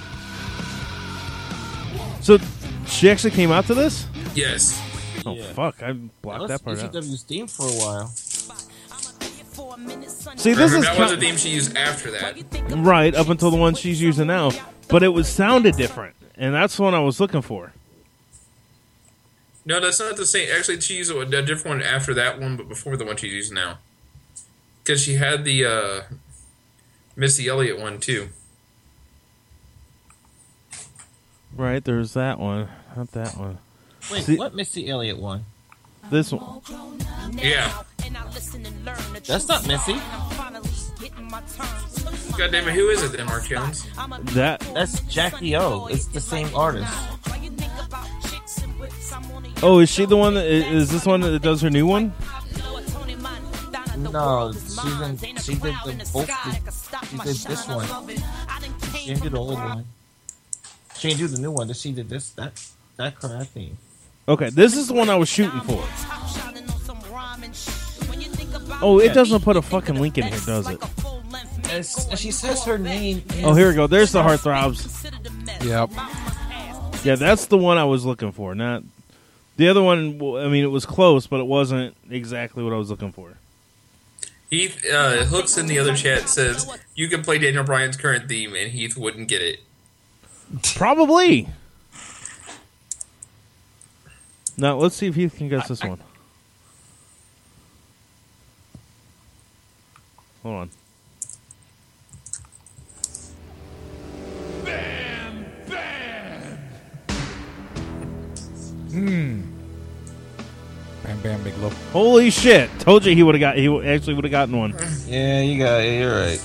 Speaker 1: So she actually came out to this?
Speaker 2: Yes.
Speaker 1: Oh,
Speaker 5: Yeah.
Speaker 1: fuck. I blocked that part out.
Speaker 5: E C W's theme for a while.
Speaker 1: See, this is
Speaker 2: that was the
Speaker 1: kind
Speaker 2: theme she used after that.
Speaker 1: right up until the one she's using now, but it was sounded different, and that's the one I was looking for.
Speaker 2: No, that's not the same. Actually, she used a, a different one after that one, but before the one she's using now. Because she had the uh, Missy Elliott one too.
Speaker 1: Right, there's that one, not that one.
Speaker 5: Wait,
Speaker 1: See-
Speaker 5: what Missy Elliott one?
Speaker 1: This one.
Speaker 2: Yeah.
Speaker 5: That's not Missy.
Speaker 2: God damn it, who is it then, Mark Jones?
Speaker 1: That
Speaker 5: That's Jackie O. It's the same artist.
Speaker 1: oh, is she the one that is this one that does her new one?
Speaker 5: No, she didn't. She did the both. The, she did this one. She didn't do the old one. She didn't do the new one. She did this. That that crap thing.
Speaker 1: Okay, this is the one I was shooting for. Oh, it doesn't put a fucking link in here, does it?
Speaker 5: And she says her name. Is,
Speaker 1: Oh, here we go. There's the Heartthrobs.
Speaker 3: Yep.
Speaker 1: Yeah, that's the one I was looking for. Not the other one. I mean, it was close, but it wasn't exactly what I was looking for.
Speaker 2: Heath uh, Hooks in the other chat says you can play Daniel Bryan's current theme, and Heath wouldn't get it.
Speaker 1: Probably. Now let's see if Heath can guess this one. Hold on.
Speaker 3: Hmm. Bam Bam Bigelow.
Speaker 1: Holy shit! Told you he would have got. He actually would have gotten one.
Speaker 5: Yeah, you got it. You're right.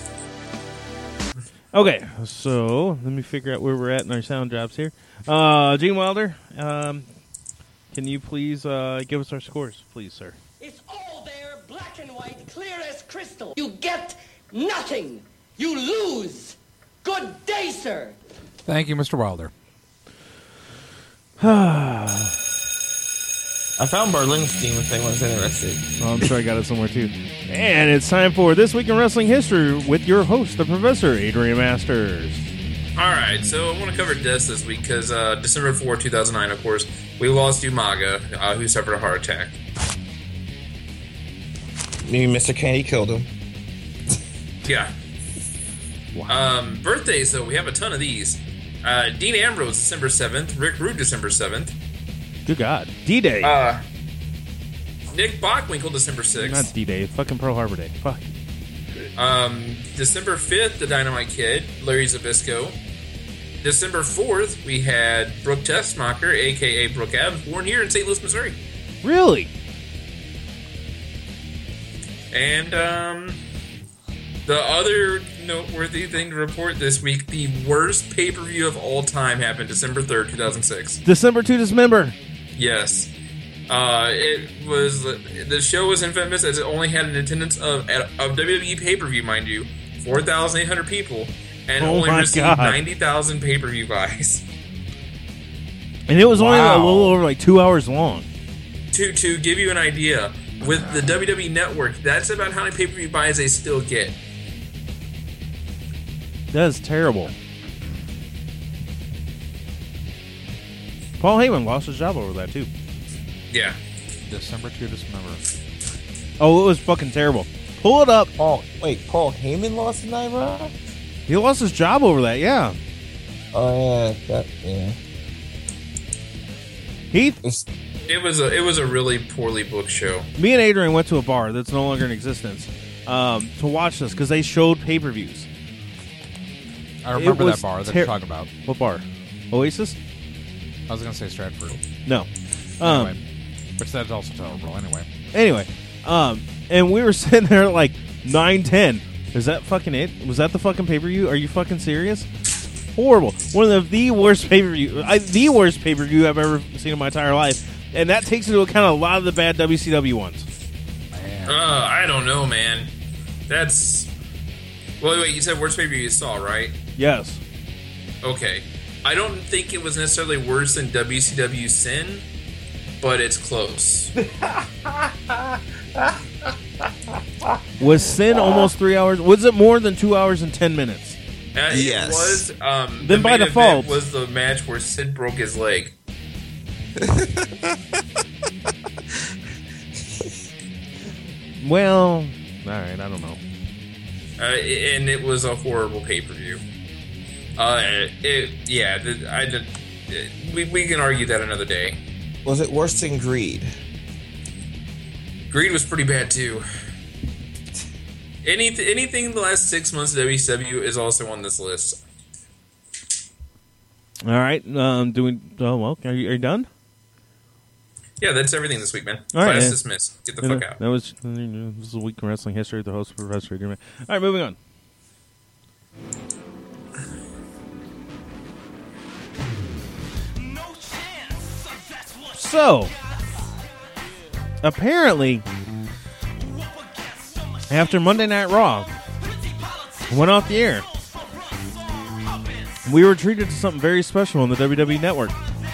Speaker 1: Okay, so let me figure out where we're at in our sound drops here. Uh, Gene Wilder, um, can you please uh, give us our scores, please, sir?
Speaker 8: It's all there, black and white, clear as crystal. You get nothing. You lose. Good day, sir.
Speaker 3: Thank you, Mister Wilder.
Speaker 5: I found Berlin's team if anyone's interested.
Speaker 1: Oh, I'm sure I got it somewhere too. And it's time for This Week in Wrestling History with your host, the Professor Adrian Masters.
Speaker 2: All right, so I want to cover deaths this week because uh, December fourth, two thousand nine, of course, we lost Umaga, uh, who suffered a heart attack.
Speaker 6: Maybe Mister Kennedy killed him.
Speaker 2: Yeah. Wow. Um, birthdays, though, we have a ton of these. Uh, Dean Ambrose, December seventh. Rick Rude, December seventh.
Speaker 1: Good God. D-Day.
Speaker 2: Uh, Nick Bockwinkel, December sixth.
Speaker 1: Not D-Day. Fucking Pearl Harbor Day. Fuck.
Speaker 2: Um, December fifth, the Dynamite Kid, Larry Zbyszko. December fourth, we had Brooke Tessmacher, a k a. Brooke Adams, born here in Saint Louis, Missouri.
Speaker 1: Really?
Speaker 2: And, um... the other noteworthy thing to report this week, the worst pay-per-view of all time happened December third, two thousand six.
Speaker 1: December to Dismember.
Speaker 2: Yes. Uh, it was, the show was infamous as it only had an attendance of, of W W E pay-per-view, mind you, four thousand eight hundred people, and
Speaker 1: Oh
Speaker 2: only
Speaker 1: my
Speaker 2: received
Speaker 1: God.
Speaker 2: ninety thousand pay-per-view buys.
Speaker 1: And it was only
Speaker 5: Wow.
Speaker 1: a little over like two hours long.
Speaker 2: To, to give you an idea, with the W W E Network, that's about how many pay-per-view buys they still get.
Speaker 1: That is terrible. Paul Heyman lost his job over that, too.
Speaker 2: Yeah.
Speaker 3: December to Dismember.
Speaker 1: Oh, it was fucking terrible. Pull it up.
Speaker 6: Paul, wait, Paul Heyman lost to Night Raw?
Speaker 1: He lost his job over that, yeah.
Speaker 6: Oh, yeah, that, yeah.
Speaker 1: Heath,
Speaker 6: It's,
Speaker 2: It was a it was a really poorly booked show.
Speaker 1: me and Adrian went to a bar that's no longer in existence um, to watch this because they showed pay-per-views.
Speaker 3: I remember
Speaker 1: was
Speaker 3: that bar that
Speaker 1: ter-
Speaker 3: you're talking about.
Speaker 1: What bar? Oasis?
Speaker 3: I was going to say Stratford.
Speaker 1: No. Um,
Speaker 3: Anyway, which that's also terrible anyway.
Speaker 1: Anyway, um, and we were sitting there at like nine ten. Is that fucking it? Was that the fucking pay-per-view? Are you fucking serious? Horrible. One of the, the worst pay-per-view, I, the worst pay-per-view I've ever seen in my entire life. And that takes into account a lot of the bad W C W ones.
Speaker 3: Man.
Speaker 2: Uh, I don't know, man. That's... Well, wait, you said worst pay-per-view you saw, right?
Speaker 1: Yes.
Speaker 2: Okay. I don't think it was necessarily worse than W C W Sin, but it's close.
Speaker 1: Was Sin almost three hours? Was it more than two hours and ten minutes?
Speaker 2: Uh,
Speaker 6: Yes.
Speaker 2: It was... Um,
Speaker 1: Then
Speaker 2: the
Speaker 1: by
Speaker 2: main
Speaker 1: default-
Speaker 2: event was the match where Sid broke his leg.
Speaker 1: Well, all right, I don't know.
Speaker 2: Uh, and it was a horrible pay-per-view. Uh, it, yeah, the, I did, we, we can argue that another day.
Speaker 6: was it worse than Greed?
Speaker 2: Greed was pretty bad, too. Any, anything in the last six months of W C W is also on this list.
Speaker 1: All right, um, doing. Oh well, are you, are you done?
Speaker 2: Yeah, that's everything this week, man.
Speaker 1: All right,
Speaker 2: Class
Speaker 1: yeah.
Speaker 2: dismissed. Get the
Speaker 1: You know,
Speaker 2: fuck out.
Speaker 1: That was you know, this is a week in wrestling history. The host of Professor Adrian. All right, moving on. So, apparently, after Monday Night Raw went off the air, we were treated to something very special on the W W E Network.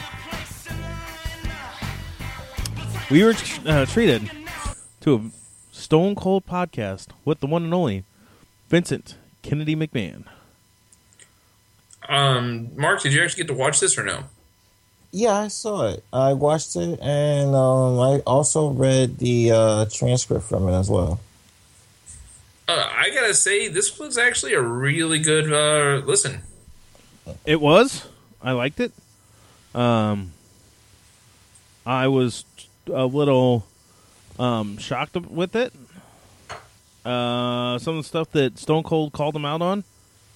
Speaker 1: We were uh, treated to a Stone Cold podcast with the one and only Vincent Kennedy McMahon.
Speaker 2: Um, Mark, did you actually get to watch this or no?
Speaker 5: Yeah, I saw it. I watched it, and um, I also read the uh, transcript from it as well.
Speaker 2: Uh, I gotta say, this was actually a really good uh, listen.
Speaker 1: It was. I liked it. Um, I was a little um, shocked with it. Uh, some of the stuff that Stone Cold called him out on.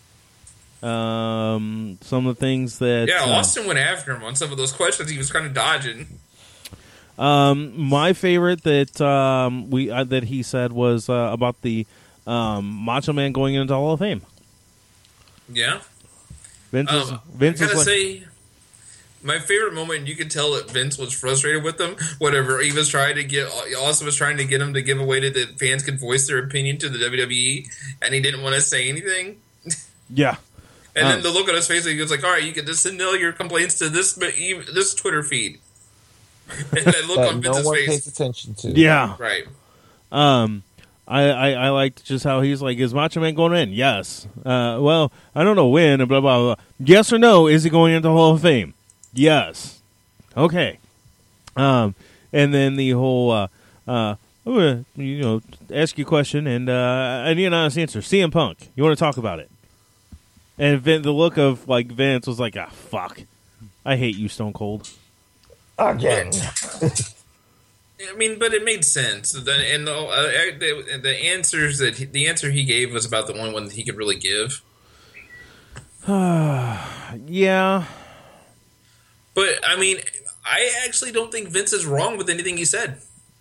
Speaker 1: Um, some of the things that
Speaker 2: Yeah,
Speaker 1: um,
Speaker 2: Austin went after him on some of those questions. He was kind of dodging.
Speaker 1: Um, my favorite that um, we uh, that he said was uh, about the um, Macho Man going into Hall of Fame.
Speaker 2: Yeah.
Speaker 1: Vince is,
Speaker 2: Um,
Speaker 1: Vince
Speaker 2: I
Speaker 1: is
Speaker 2: gotta
Speaker 1: like,
Speaker 2: say, my favorite moment, you could tell that Vince was frustrated with him. Whatever he was trying to get, Austin was trying to get him to give away to that fans could voice their opinion to the W W E, and he didn't want to say anything.
Speaker 1: yeah.
Speaker 2: And
Speaker 1: Um,
Speaker 2: then the look on his face, he was like, "All right, you can just send all your complaints to this this Twitter feed." And that look
Speaker 5: That
Speaker 2: on
Speaker 5: no
Speaker 2: Vince's
Speaker 5: one
Speaker 2: face,
Speaker 5: pays attention to.
Speaker 1: Yeah.
Speaker 2: right?
Speaker 1: Um, I, I, I liked just how he's like, is Macho Man going in? Yes. Uh, well, I don't know when, and blah, blah, blah. Yes or no, is he going into Hall of Fame? Yes. Okay. Um, and then the whole, uh, uh, I'm going to, you know, ask you a question, and uh, I need an honest answer. C M Punk, you want to talk about it? And Vin, the look of, like, Vince was like, ah, fuck. I hate you, Stone Cold.
Speaker 5: Again.
Speaker 2: I mean, but it made sense. The, and the, uh, the the answers that he, the answer he gave was about the only one that he could really give.
Speaker 1: Yeah.
Speaker 2: But I mean, I actually don't think Vince is wrong with anything he said.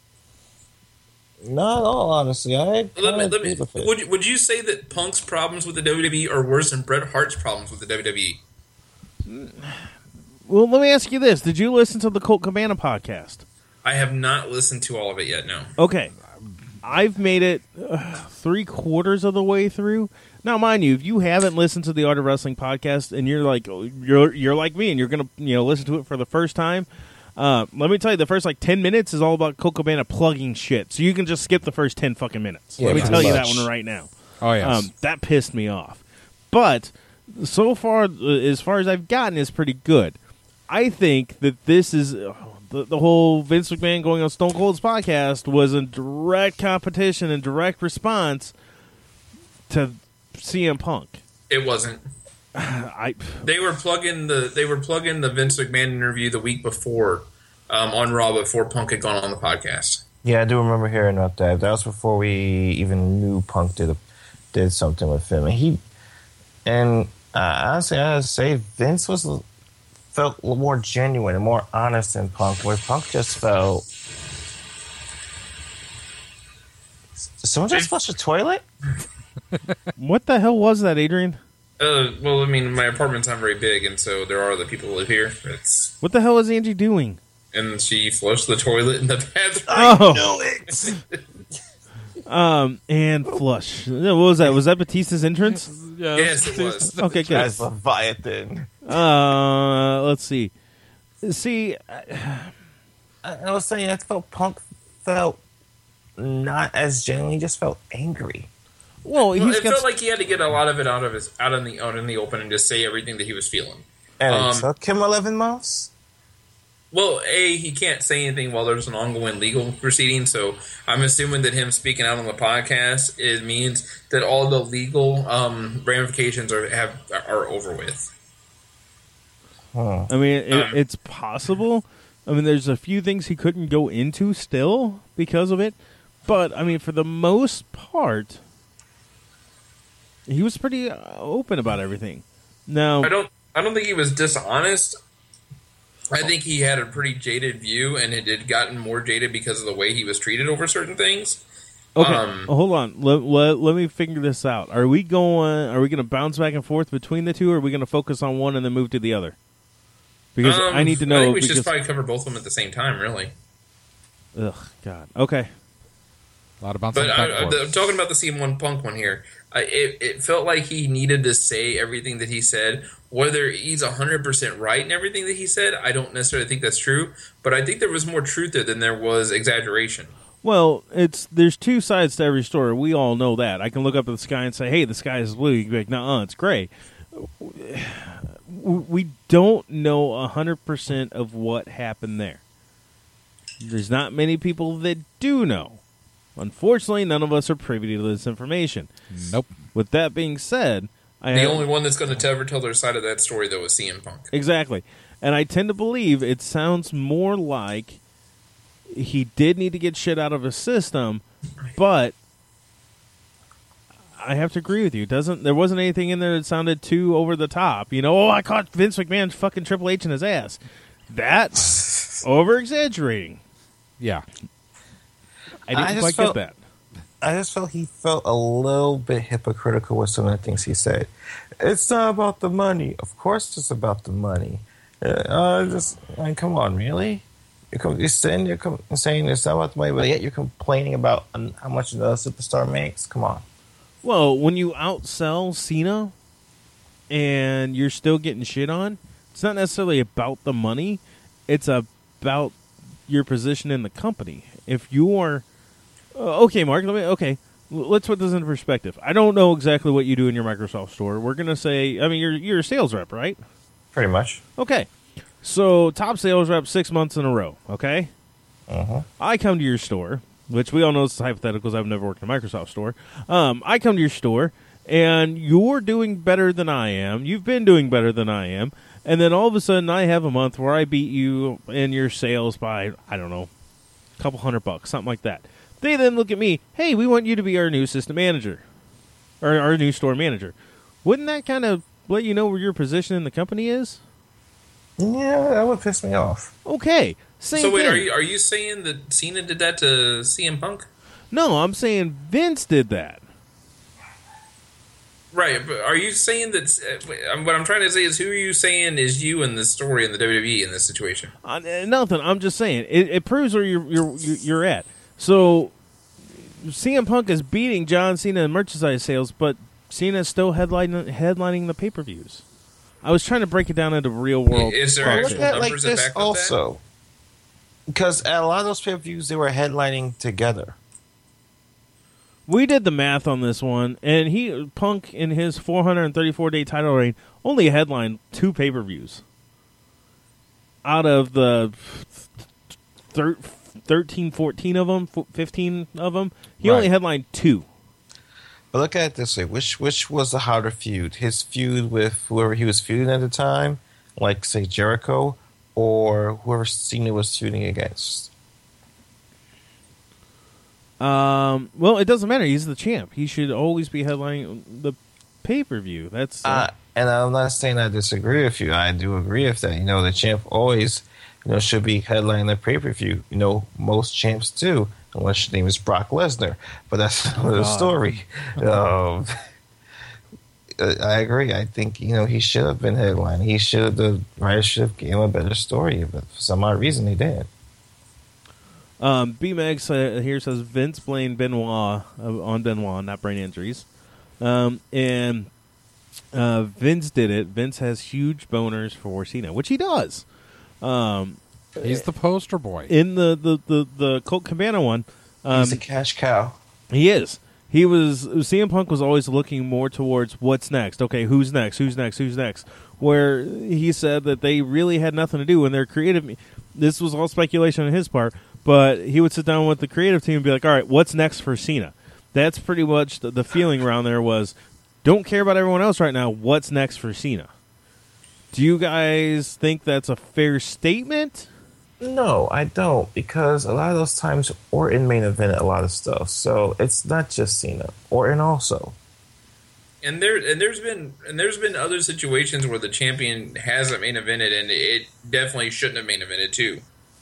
Speaker 5: Not at all, honestly. I
Speaker 2: Let me,
Speaker 5: kind of
Speaker 2: let me,
Speaker 5: agree with it.
Speaker 2: would would you say that Punk's problems with the W W E are worse than Bret Hart's problems with the W W E?
Speaker 1: Well, let me ask you this. Did you listen to the Colt Cabana podcast?
Speaker 2: I have not listened to all of it yet. No.
Speaker 1: Okay. I've made it uh, three quarters of the way through. Now, mind you, if you haven't listened to the Art of Wrestling podcast and you're like you're you're like me and you're gonna you know listen to it for the first time, uh, let me tell you, the first like ten minutes is all about Colt Cabana plugging shit. So you can just skip the first ten fucking minutes.
Speaker 5: Yeah,
Speaker 1: let me
Speaker 5: pretty
Speaker 1: tell you
Speaker 5: much.
Speaker 1: that one right now.
Speaker 3: Oh, yes.
Speaker 1: Um, that pissed me off. But so far, uh, as far as I've gotten, is pretty good. I think that this is uh, the, the whole Vince McMahon going on Stone Cold's podcast was a direct competition and direct response to C M Punk.
Speaker 2: It wasn't.
Speaker 1: I
Speaker 2: They were plugging the they were plugging the Vince McMahon interview the week before um, on Raw before Punk had gone on the podcast.
Speaker 5: Yeah, I do remember hearing about that. That was before we even knew Punk did a, did something with him. And he and uh, honestly, I gotta say Vince was felt a little more genuine and more honest than Punk. Where Punk just felt. Did someone just flush a toilet?
Speaker 1: what the hell was that, Adrian?
Speaker 2: Uh, well, I mean, my apartment's not very big, and so there are other people who live here. It's
Speaker 1: What the hell is Angie doing?
Speaker 2: and she flushed the toilet in the bathroom.
Speaker 1: Oh,
Speaker 5: it.
Speaker 1: um, and flush. What was that? Was that Batista's entrance?
Speaker 3: Yeah,
Speaker 2: Yes, it was.
Speaker 1: Okay, good.
Speaker 5: As Leviathan.
Speaker 1: Uh, let's see. See,
Speaker 5: I, I was saying, I felt Punk felt not as genuine. He just felt angry.
Speaker 1: well,
Speaker 2: Well,
Speaker 1: he's
Speaker 2: it
Speaker 1: got.
Speaker 2: felt like he had to get a lot of it out of his out in the out in the open and just say everything that he was feeling.
Speaker 5: And
Speaker 2: Um,
Speaker 5: it took him eleven months?
Speaker 2: Well, A, he can't say anything while there's an ongoing legal proceeding, so I'm assuming that him speaking out on the podcast it means that all the legal um, ramifications are have are over with.
Speaker 5: Huh.
Speaker 1: I mean, it,
Speaker 2: Um,
Speaker 1: it's possible. I mean, there's a few things he couldn't go into still because of it, but I mean, for the most part, he was pretty uh, open about everything. Now,
Speaker 2: I don't I don't think he was dishonest. I think he had a pretty jaded view, and it had gotten more jaded because of the way he was treated over certain things.
Speaker 1: Okay,
Speaker 2: Um,
Speaker 1: hold on. Let, let, let me figure this out. Are we going? Are we going to bounce back and forth between the two, or are we going to focus on one and then move to the other? Because
Speaker 2: um,
Speaker 1: I need to know.
Speaker 2: I think we
Speaker 1: because,
Speaker 2: should probably cover both of them at the same time, really.
Speaker 1: Ugh, God. Okay.
Speaker 3: A lot of bouncing
Speaker 2: But
Speaker 3: back
Speaker 2: I,
Speaker 3: and
Speaker 2: I,
Speaker 3: forth.
Speaker 2: I'm talking about the C M one Punk one here. I, it, it felt like he needed to say everything that he said. Whether he's one hundred percent right in everything that he said, I don't necessarily think that's true. But I think there was more truth there than there was exaggeration.
Speaker 1: Well, it's there's two sides to every story. We all know that. I can look up at the sky and say, "Hey, the sky is blue." You can be like, "No, it's gray." We don't know one hundred percent of what happened there. There's not many people that do know. Unfortunately, none of us are privy to this information.
Speaker 3: Nope.
Speaker 1: With that being said, I
Speaker 2: The
Speaker 1: have,
Speaker 2: only one that's going to ever tell their side of that story, though, is C M Punk.
Speaker 1: exactly, and I tend to believe it sounds more like he did need to get shit out of his system, but I have to agree with you. It doesn't there wasn't anything in there that sounded too over the top? You know, oh, I caught Vince McMahon fucking Triple H in his ass. That's over exaggerating.
Speaker 3: Yeah.
Speaker 1: I didn't
Speaker 5: I just
Speaker 1: quite
Speaker 5: felt-
Speaker 1: get that.
Speaker 5: I just felt he felt a little bit hypocritical with some of the things he said. It's not about the money. Of course, it's about the money. Uh, uh, just like, come on, really? You're, com- you're saying you're com- saying it's not about the money, but yet you're complaining about um, how much another superstar makes. Come on.
Speaker 1: Well, when you outsell Cena and you're still getting shit on, it's not necessarily about the money. It's about your position in the company. If you are uh, okay, Mark. Let me okay. l- Let's put this into perspective. I don't know exactly what you do in your Microsoft store. We're gonna say, I mean, you're you're a sales rep, right?
Speaker 5: Pretty much.
Speaker 1: Okay. So top sales rep six months in a row. Okay.
Speaker 5: Uh-huh.
Speaker 1: I come to your store, which we all know is hypotheticals. I've never worked in a Microsoft store. Um, I come to your store, and you're doing better than I am. You've been doing better than I am. And then all of a sudden, I have a month where I beat you in your sales by, I don't know, a couple hundred bucks, something like that. They then look at me, hey, we want you to be our new assistant manager, or our new store manager. Wouldn't that kind of let you know where your position in the company is?
Speaker 5: Yeah, that would piss me off.
Speaker 1: Okay. Same
Speaker 2: So wait,
Speaker 1: thing.
Speaker 2: are you are you saying that Cena did that to C M Punk?
Speaker 1: No, I'm saying Vince did that.
Speaker 2: Right, but are you saying that? Uh, what I'm trying to say is, who are you saying is you in this story in the W W E in this situation?
Speaker 1: Uh, nothing. I'm just saying it, it proves where you're, you're you're at. So C M Punk is beating John Cena in merchandise sales, but Cena's still headlining headlining the pay per views. I was trying to break it down into real world.
Speaker 2: Is there
Speaker 5: Well,
Speaker 1: profit.
Speaker 5: look at it like
Speaker 2: numbers that
Speaker 5: this
Speaker 2: back up that?
Speaker 5: also. Because at a lot of those pay-per-views, they were headlining together.
Speaker 1: We did the math on this one, and he Punk in his four hundred thirty-four day title reign only headlined two pay per views out of the thir- thirteen, fourteen of them, fifteen of them. He
Speaker 5: Right.
Speaker 1: only headlined two.
Speaker 5: But look at it this way: which which was the harder feud? His feud with whoever he was feuding at the time, like say Jericho, or whoever Cena was feuding against.
Speaker 1: Um, well, it doesn't matter. He's the champ. He should always be headlining the pay per view. That's uh,
Speaker 5: Uh, and I'm not saying I disagree with you. I do agree with that. You know, the champ always, you know, should be headlining the pay per view. You know, most champs do, unless your name is Brock Lesnar. But that's another
Speaker 1: God.
Speaker 5: story. Um, I agree. I think you know he should have been headlining. He should the writers should have given him a better story, but for some odd reason they didn't.
Speaker 1: um, B-Max uh, here says Vince blamed Benoit uh, on Benoit, not brain injuries. Um, and uh, Vince did it. Vince has huge boners for Cena, which he does. Um,
Speaker 3: He's the poster boy.
Speaker 1: in the the the, the Colt Cabana one, um,
Speaker 5: He's a cash cow.
Speaker 1: he is. He was C M Punk was always looking more towards what's next. Okay, who's next? Who's next? Who's next? Where he said that they really had nothing to do, and their creative. This was all speculation on his part, but he would sit down with the creative team and be like, "All right, what's next for Cena?" That's pretty much the, the feeling around there was, don't care about everyone else right now. What's next for Cena? Do you guys think that's a fair statement?
Speaker 5: No, I don't, because a lot of those times Orton main evented a lot of stuff, so it's not just Cena. Orton also.
Speaker 2: And there and there's been and there's been other situations where the champion hasn't main evented, and it definitely shouldn't have main evented too.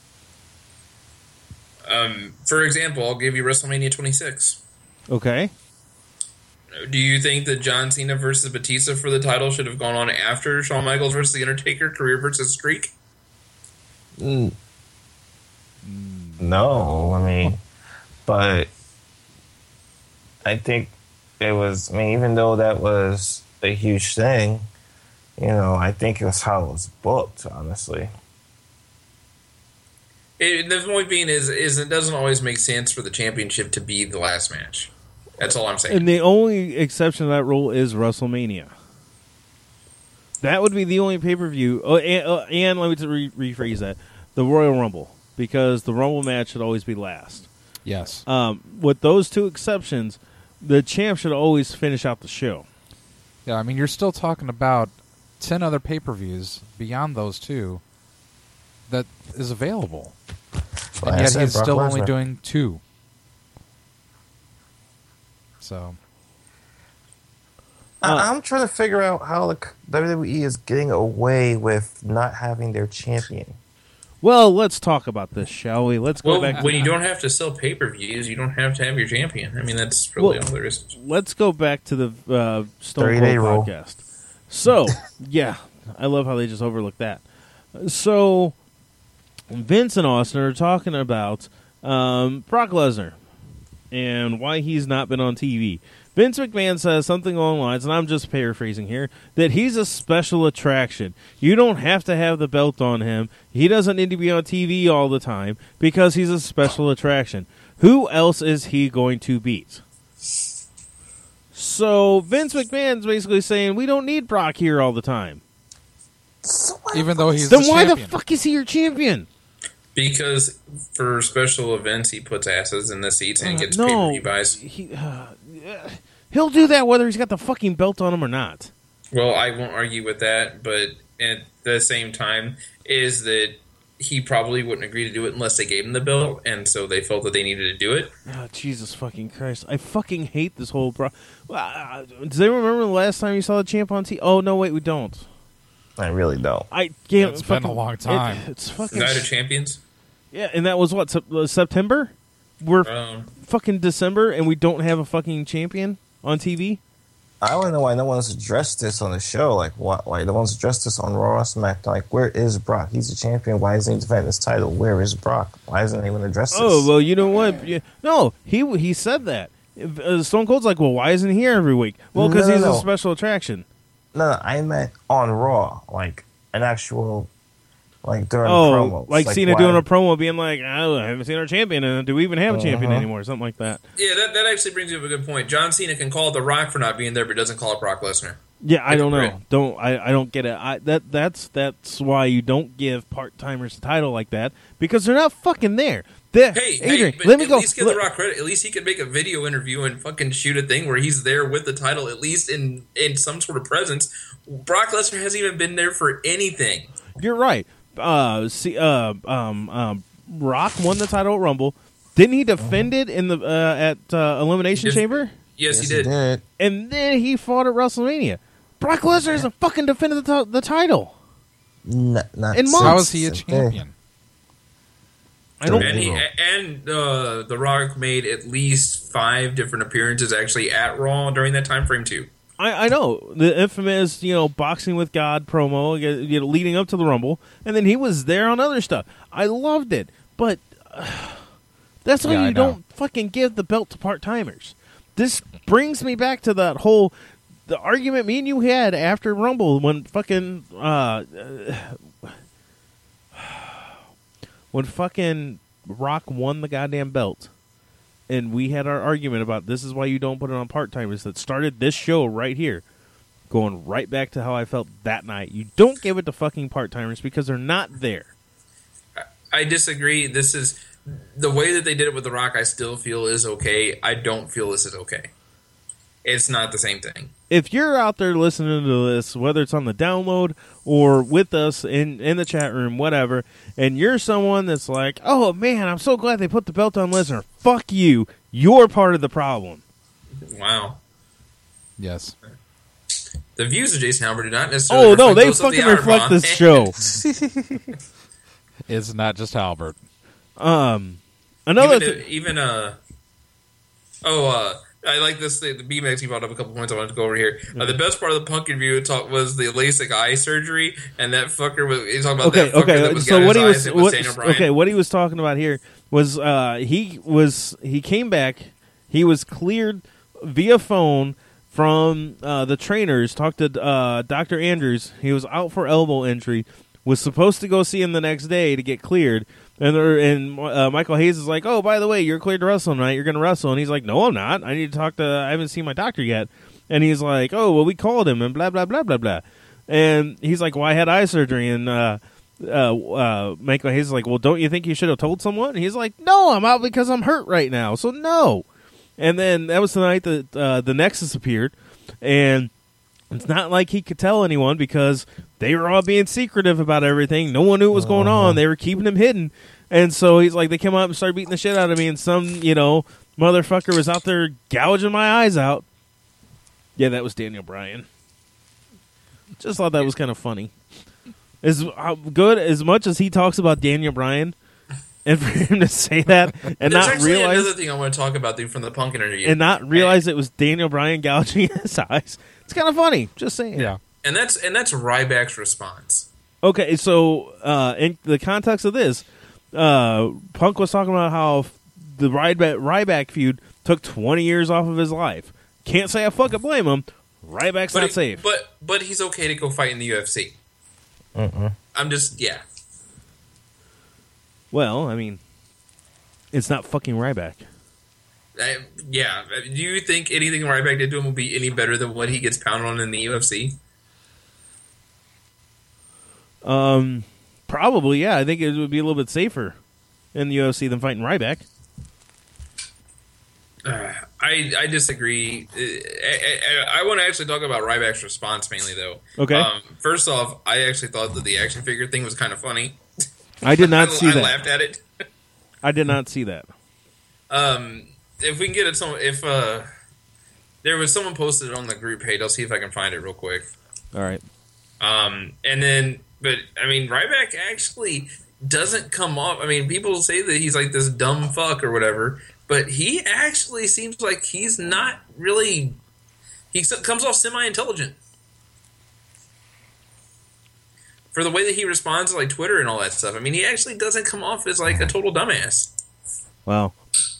Speaker 2: Um, for example, I'll give you WrestleMania twenty-six.
Speaker 1: Okay.
Speaker 2: Do you think that John Cena versus Batista for the title should have gone on after Shawn Michaels versus The Undertaker, career versus streak?
Speaker 5: Mm. No, I mean, but I think it was, I mean, even though that was a huge thing, you know, I think it was how it was booked, honestly.
Speaker 2: It, the point being is, is it doesn't always make sense for the championship to be the last match. That's all I'm saying.
Speaker 1: And the only exception to that rule is WrestleMania. That would be the only pay-per-view. Oh, and, uh, and let me re- rephrase that. The Royal Rumble. Because the Rumble match should always be last.
Speaker 3: Yes.
Speaker 1: Um, with those two exceptions, the champ should always finish out the show.
Speaker 3: Yeah, I mean, you're still talking about ten other pay-per-views beyond those two that is available.
Speaker 5: Well,
Speaker 3: and
Speaker 5: I
Speaker 3: yet
Speaker 5: said
Speaker 3: he's
Speaker 5: Brock
Speaker 3: still only
Speaker 5: Lesnar.
Speaker 3: doing two. So,
Speaker 5: I, I'm trying to figure out how the W W E is getting away with not having their champion.
Speaker 1: Well, let's talk about this, shall we? Let's go
Speaker 2: Well,
Speaker 1: back. To
Speaker 2: when you don't have to sell pay-per-views, you don't have to have your champion. I mean, that's really
Speaker 1: Well,
Speaker 2: all there is.
Speaker 1: Let's go back to the uh, Stone Cold
Speaker 5: thirty-day rule.
Speaker 1: podcast. So, yeah, I love how they just overlooked that. So, Vince and Austin are talking about um, Brock Lesnar and why he's not been on T V. Vince McMahon says something along the lines, and I'm just paraphrasing here, that he's a special attraction. You don't have to have the belt on him. He doesn't need to be on T V all the time because he's a special attraction. Who else is he going to beat? So Vince McMahon's basically saying we don't need Brock here all the time.
Speaker 3: even though he's
Speaker 1: Then
Speaker 3: the
Speaker 1: why
Speaker 3: champion.
Speaker 1: the fuck is he your champion?
Speaker 2: Because for special events, he puts asses in the seats and
Speaker 1: Uh,
Speaker 2: gets
Speaker 1: no,
Speaker 2: pay-per-view buys.
Speaker 1: He, uh, he'll do that whether he's got the fucking belt on him or not.
Speaker 2: Well, I won't argue with that, but at the same time, is that he probably wouldn't agree to do it unless they gave him the belt, and so they felt that they needed to do it.
Speaker 1: Oh, Jesus fucking Christ. I fucking hate this whole pro- uh, Does anyone remember the last time you saw the champ on T V? Oh, no, wait, we don't.
Speaker 5: I really don't.
Speaker 1: I can't.
Speaker 3: It's been a long time.
Speaker 1: It, it's fucking.
Speaker 2: Night of Champions.
Speaker 1: Yeah, and that was what, sep- uh, September? We're
Speaker 2: Um,
Speaker 1: fucking December, and we don't have a fucking champion on T V?
Speaker 5: I want to know why no one's addressed this on the show. Like, why, why no one's addressed this on Raw or SmackDown? Like, where is Brock? He's the champion. Why isn't he defending his title? Where is Brock? Why isn't anyone addressed this?
Speaker 1: Oh, well, you know what? Yeah, no, he he said that. Uh, Stone Cold's like, well, why isn't he here every week? Well, because
Speaker 5: No, no,
Speaker 1: he's
Speaker 5: no.
Speaker 1: a special attraction.
Speaker 5: No, no, I meant on Raw. Like, an actual, like, during
Speaker 1: Oh,
Speaker 5: promos.
Speaker 1: like Cena
Speaker 5: why-
Speaker 1: doing a promo being like, oh, I haven't seen our champion, and do we even have a champion
Speaker 5: Uh-huh.
Speaker 1: anymore? Something like that.
Speaker 2: yeah, that, that actually brings you up a good point. John Cena can call it The Rock for not being there, but doesn't call it Brock Lesnar.
Speaker 1: Yeah, I don't know.
Speaker 2: Right.
Speaker 1: Don't I, I don't get it. I that that's that's why you don't give part timers a title like that, because they're not fucking there. They're,
Speaker 2: Hey,
Speaker 1: Adrian,
Speaker 2: hey, but
Speaker 1: let me
Speaker 2: at
Speaker 1: go.
Speaker 2: least give
Speaker 1: Let-
Speaker 2: The Rock credit. At least he could make a video interview and fucking shoot a thing where he's there with the title, at least in, in some sort of presence. Brock Lesnar hasn't even been there for anything.
Speaker 1: You're right. Uh, see, uh, um, um, Rock won the title at Rumble. Didn't he defend it in the uh, at uh, Elimination
Speaker 2: He did.
Speaker 1: Chamber?
Speaker 2: Yes,
Speaker 5: Yes,
Speaker 2: he did.
Speaker 5: He did.
Speaker 1: And then he fought at WrestleMania. Brock Lesnar hasn't fucking defended the, t- the title.
Speaker 5: N- not
Speaker 1: In
Speaker 5: since
Speaker 1: months.
Speaker 3: How is he a
Speaker 5: the day.
Speaker 3: champion?
Speaker 1: I don't.
Speaker 2: And he and uh, The Rock made at least five different appearances actually at Raw during that time frame too.
Speaker 1: I, I know the infamous, you know, boxing with God promo, you know, leading up to the Rumble, and then he was there on other stuff. I loved it, but uh, that's why
Speaker 3: Yeah, I
Speaker 1: you
Speaker 3: know.
Speaker 1: don't fucking give the belt to part timers. This brings me back to that whole the argument me and you had after Rumble when fucking uh, uh, when fucking Rock won the goddamn belt. And we had our argument about this is why you don't put it on part-timers that started this show right here. Going right back to how I felt that night. You don't give it to fucking part-timers because they're not there.
Speaker 2: I disagree. This is the way that they did it with The Rock. I still feel is okay. I don't feel this is okay. It's not the same thing.
Speaker 1: If you're out there listening to this, whether it's on the download or with us in, in the chat room, whatever, and you're someone that's like, oh, man, I'm so glad they put the belt on Lesnar. Fuck you. You're part of the problem.
Speaker 2: Wow.
Speaker 3: Yes.
Speaker 2: The views of Jason Halbert do not necessarily.
Speaker 1: Oh no,
Speaker 2: reflect
Speaker 1: they
Speaker 2: those of the
Speaker 1: fucking reflect
Speaker 2: Outerbahn.
Speaker 1: this show.
Speaker 3: It's not just Halbert.
Speaker 1: Um, another
Speaker 2: even,
Speaker 1: th-
Speaker 2: even uh, oh, uh, I like this. The, the B-Max, he brought up a couple points I wanted to go over here. Uh, the best part of the punk review talk was the LASIK eye surgery, and that fucker was. He talking about
Speaker 1: okay,
Speaker 2: that fucker
Speaker 1: okay.
Speaker 2: that was
Speaker 1: So
Speaker 2: getting
Speaker 1: what he
Speaker 2: his
Speaker 1: was,
Speaker 2: eyes, it was
Speaker 1: what,
Speaker 2: Daniel Bryan.
Speaker 1: okay, what he was talking about here was uh, he was he came back. He was cleared via phone from uh, the trainers. Talked to uh, Doctor Andrews. He was out for elbow injury. Was supposed to go see him the next day to get cleared. And there, and uh, Michael Hayes is like, "Oh, by the way, you're cleared to wrestle tonight. You're going to wrestle." And he's like, "No, I'm not. I need to talk to. I haven't seen my doctor yet." And he's like, "Oh, well, we called him and blah blah blah blah blah." And he's like, "Well, I had eye surgery." And uh, uh, uh, Michael Hayes is like, "Well, don't you think you should have told someone?" And he's like, "No, I'm out because I'm hurt right now. So no." And then that was the night that uh, the Nexus appeared, and it's not like he could tell anyone because they were all being secretive about everything. No one knew what was going on. They were keeping him hidden. And so he's like, they came up and started beating the shit out of me, and some, you know, motherfucker was out there gouging my eyes out. Yeah, that was Daniel Bryan. Just thought that was kind of funny. As uh, good as much as he talks about Daniel Bryan, and for him to say that and
Speaker 2: There's
Speaker 1: not
Speaker 2: actually
Speaker 1: realize
Speaker 2: another thing I want to talk about dude, from the punk interview,
Speaker 1: and not realize it was Daniel Bryan gouging his eyes. It's kind of funny. Just saying.
Speaker 3: Yeah.
Speaker 2: and that's and that's Ryback's response.
Speaker 1: Okay, so uh, in the context of this, uh, Punk was talking about how the Ryback, Ryback feud took twenty years off of his life. Can't say I fucking blame him. Ryback's
Speaker 2: But
Speaker 1: not
Speaker 2: he-
Speaker 1: safe.
Speaker 2: But but he's okay to go fight in the U F C. I'm just yeah.
Speaker 1: Well, I mean, it's not fucking Ryback.
Speaker 2: I, yeah. Do you think anything Ryback did to him will be any better than what he gets pounded on in the U F C?
Speaker 1: Um, probably, yeah. I think it would be a little bit safer in the U F C than fighting Ryback.
Speaker 2: Uh, I I disagree. Uh, I, I, I want to actually talk about Ryback's response mainly, though.
Speaker 1: Okay.
Speaker 2: Um, first off, I actually thought that the action figure thing was kind of funny.
Speaker 1: I did not
Speaker 2: I,
Speaker 1: see
Speaker 2: I
Speaker 1: that.
Speaker 2: laughed at it.
Speaker 1: I did not see that.
Speaker 2: Um, if we can get it, some if uh, there was someone posted it on the group page, I'll see if I can find it real quick.
Speaker 1: All right.
Speaker 2: Um, and then, but I mean, Ryback actually doesn't come off. I mean, people say that he's like this dumb fuck or whatever, but he actually seems like he's not really. He s- comes off semi-intelligent for the way that he responds to like Twitter and all that stuff. I mean, he actually doesn't come off as like a total dumbass.
Speaker 1: Wow.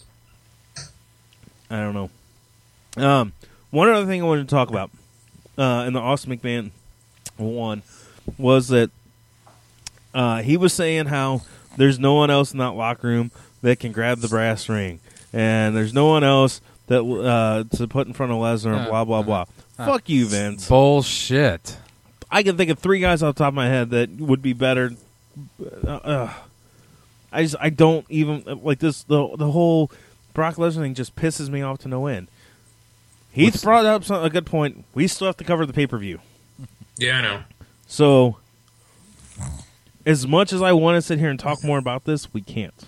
Speaker 1: I don't know. Um, one other thing I wanted to talk about uh, in the Austin McMahon one was that uh, he was saying how there's no one else in that locker room that can grab the brass ring, and there's no one else that uh, to put in front of Lesnar, and blah blah blah.
Speaker 3: uh,
Speaker 1: Fuck you, Vince.
Speaker 3: Bullshit.
Speaker 1: I can think of three guys off the top of my head that would be better. Uh, uh, I just I don't even like this. The the whole Brock Lesnar thing just pisses me off to no end. Heath
Speaker 3: What's-
Speaker 1: brought up some, a good point. We still have to cover the pay per view.
Speaker 2: Yeah, I know.
Speaker 1: So, as much as I want to sit here and talk more about this, we can't.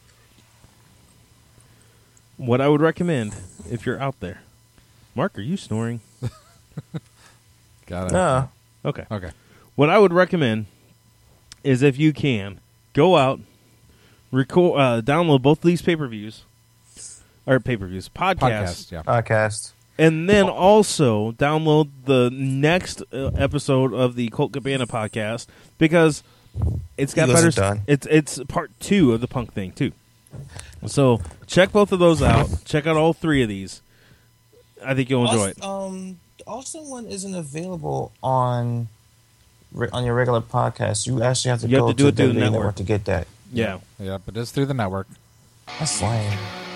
Speaker 1: What I would recommend, if you're out there, Mark, are you snoring?
Speaker 3: Got it.
Speaker 5: No.
Speaker 1: Okay.
Speaker 3: Okay.
Speaker 1: What I would recommend is if you can go out, record, uh, download both of these pay per views, or pay per views podcasts,
Speaker 3: Podcast. Yeah.
Speaker 5: Podcast.
Speaker 1: and then also download the next uh, episode of the Colt Cabana podcast because it's got
Speaker 6: He
Speaker 1: better.
Speaker 6: wasn't done.
Speaker 1: It's it's part two of the Punk thing too. So check both of those out. Check out all three of these. I think you'll enjoy it.
Speaker 5: Um, the Austin one isn't available on re- on your regular podcast. You actually have to
Speaker 1: You have
Speaker 5: go
Speaker 1: to do it through the
Speaker 5: W W E
Speaker 1: network.
Speaker 5: to get that.
Speaker 1: Yeah.
Speaker 3: Yeah, but it's through the network.
Speaker 5: That's lame.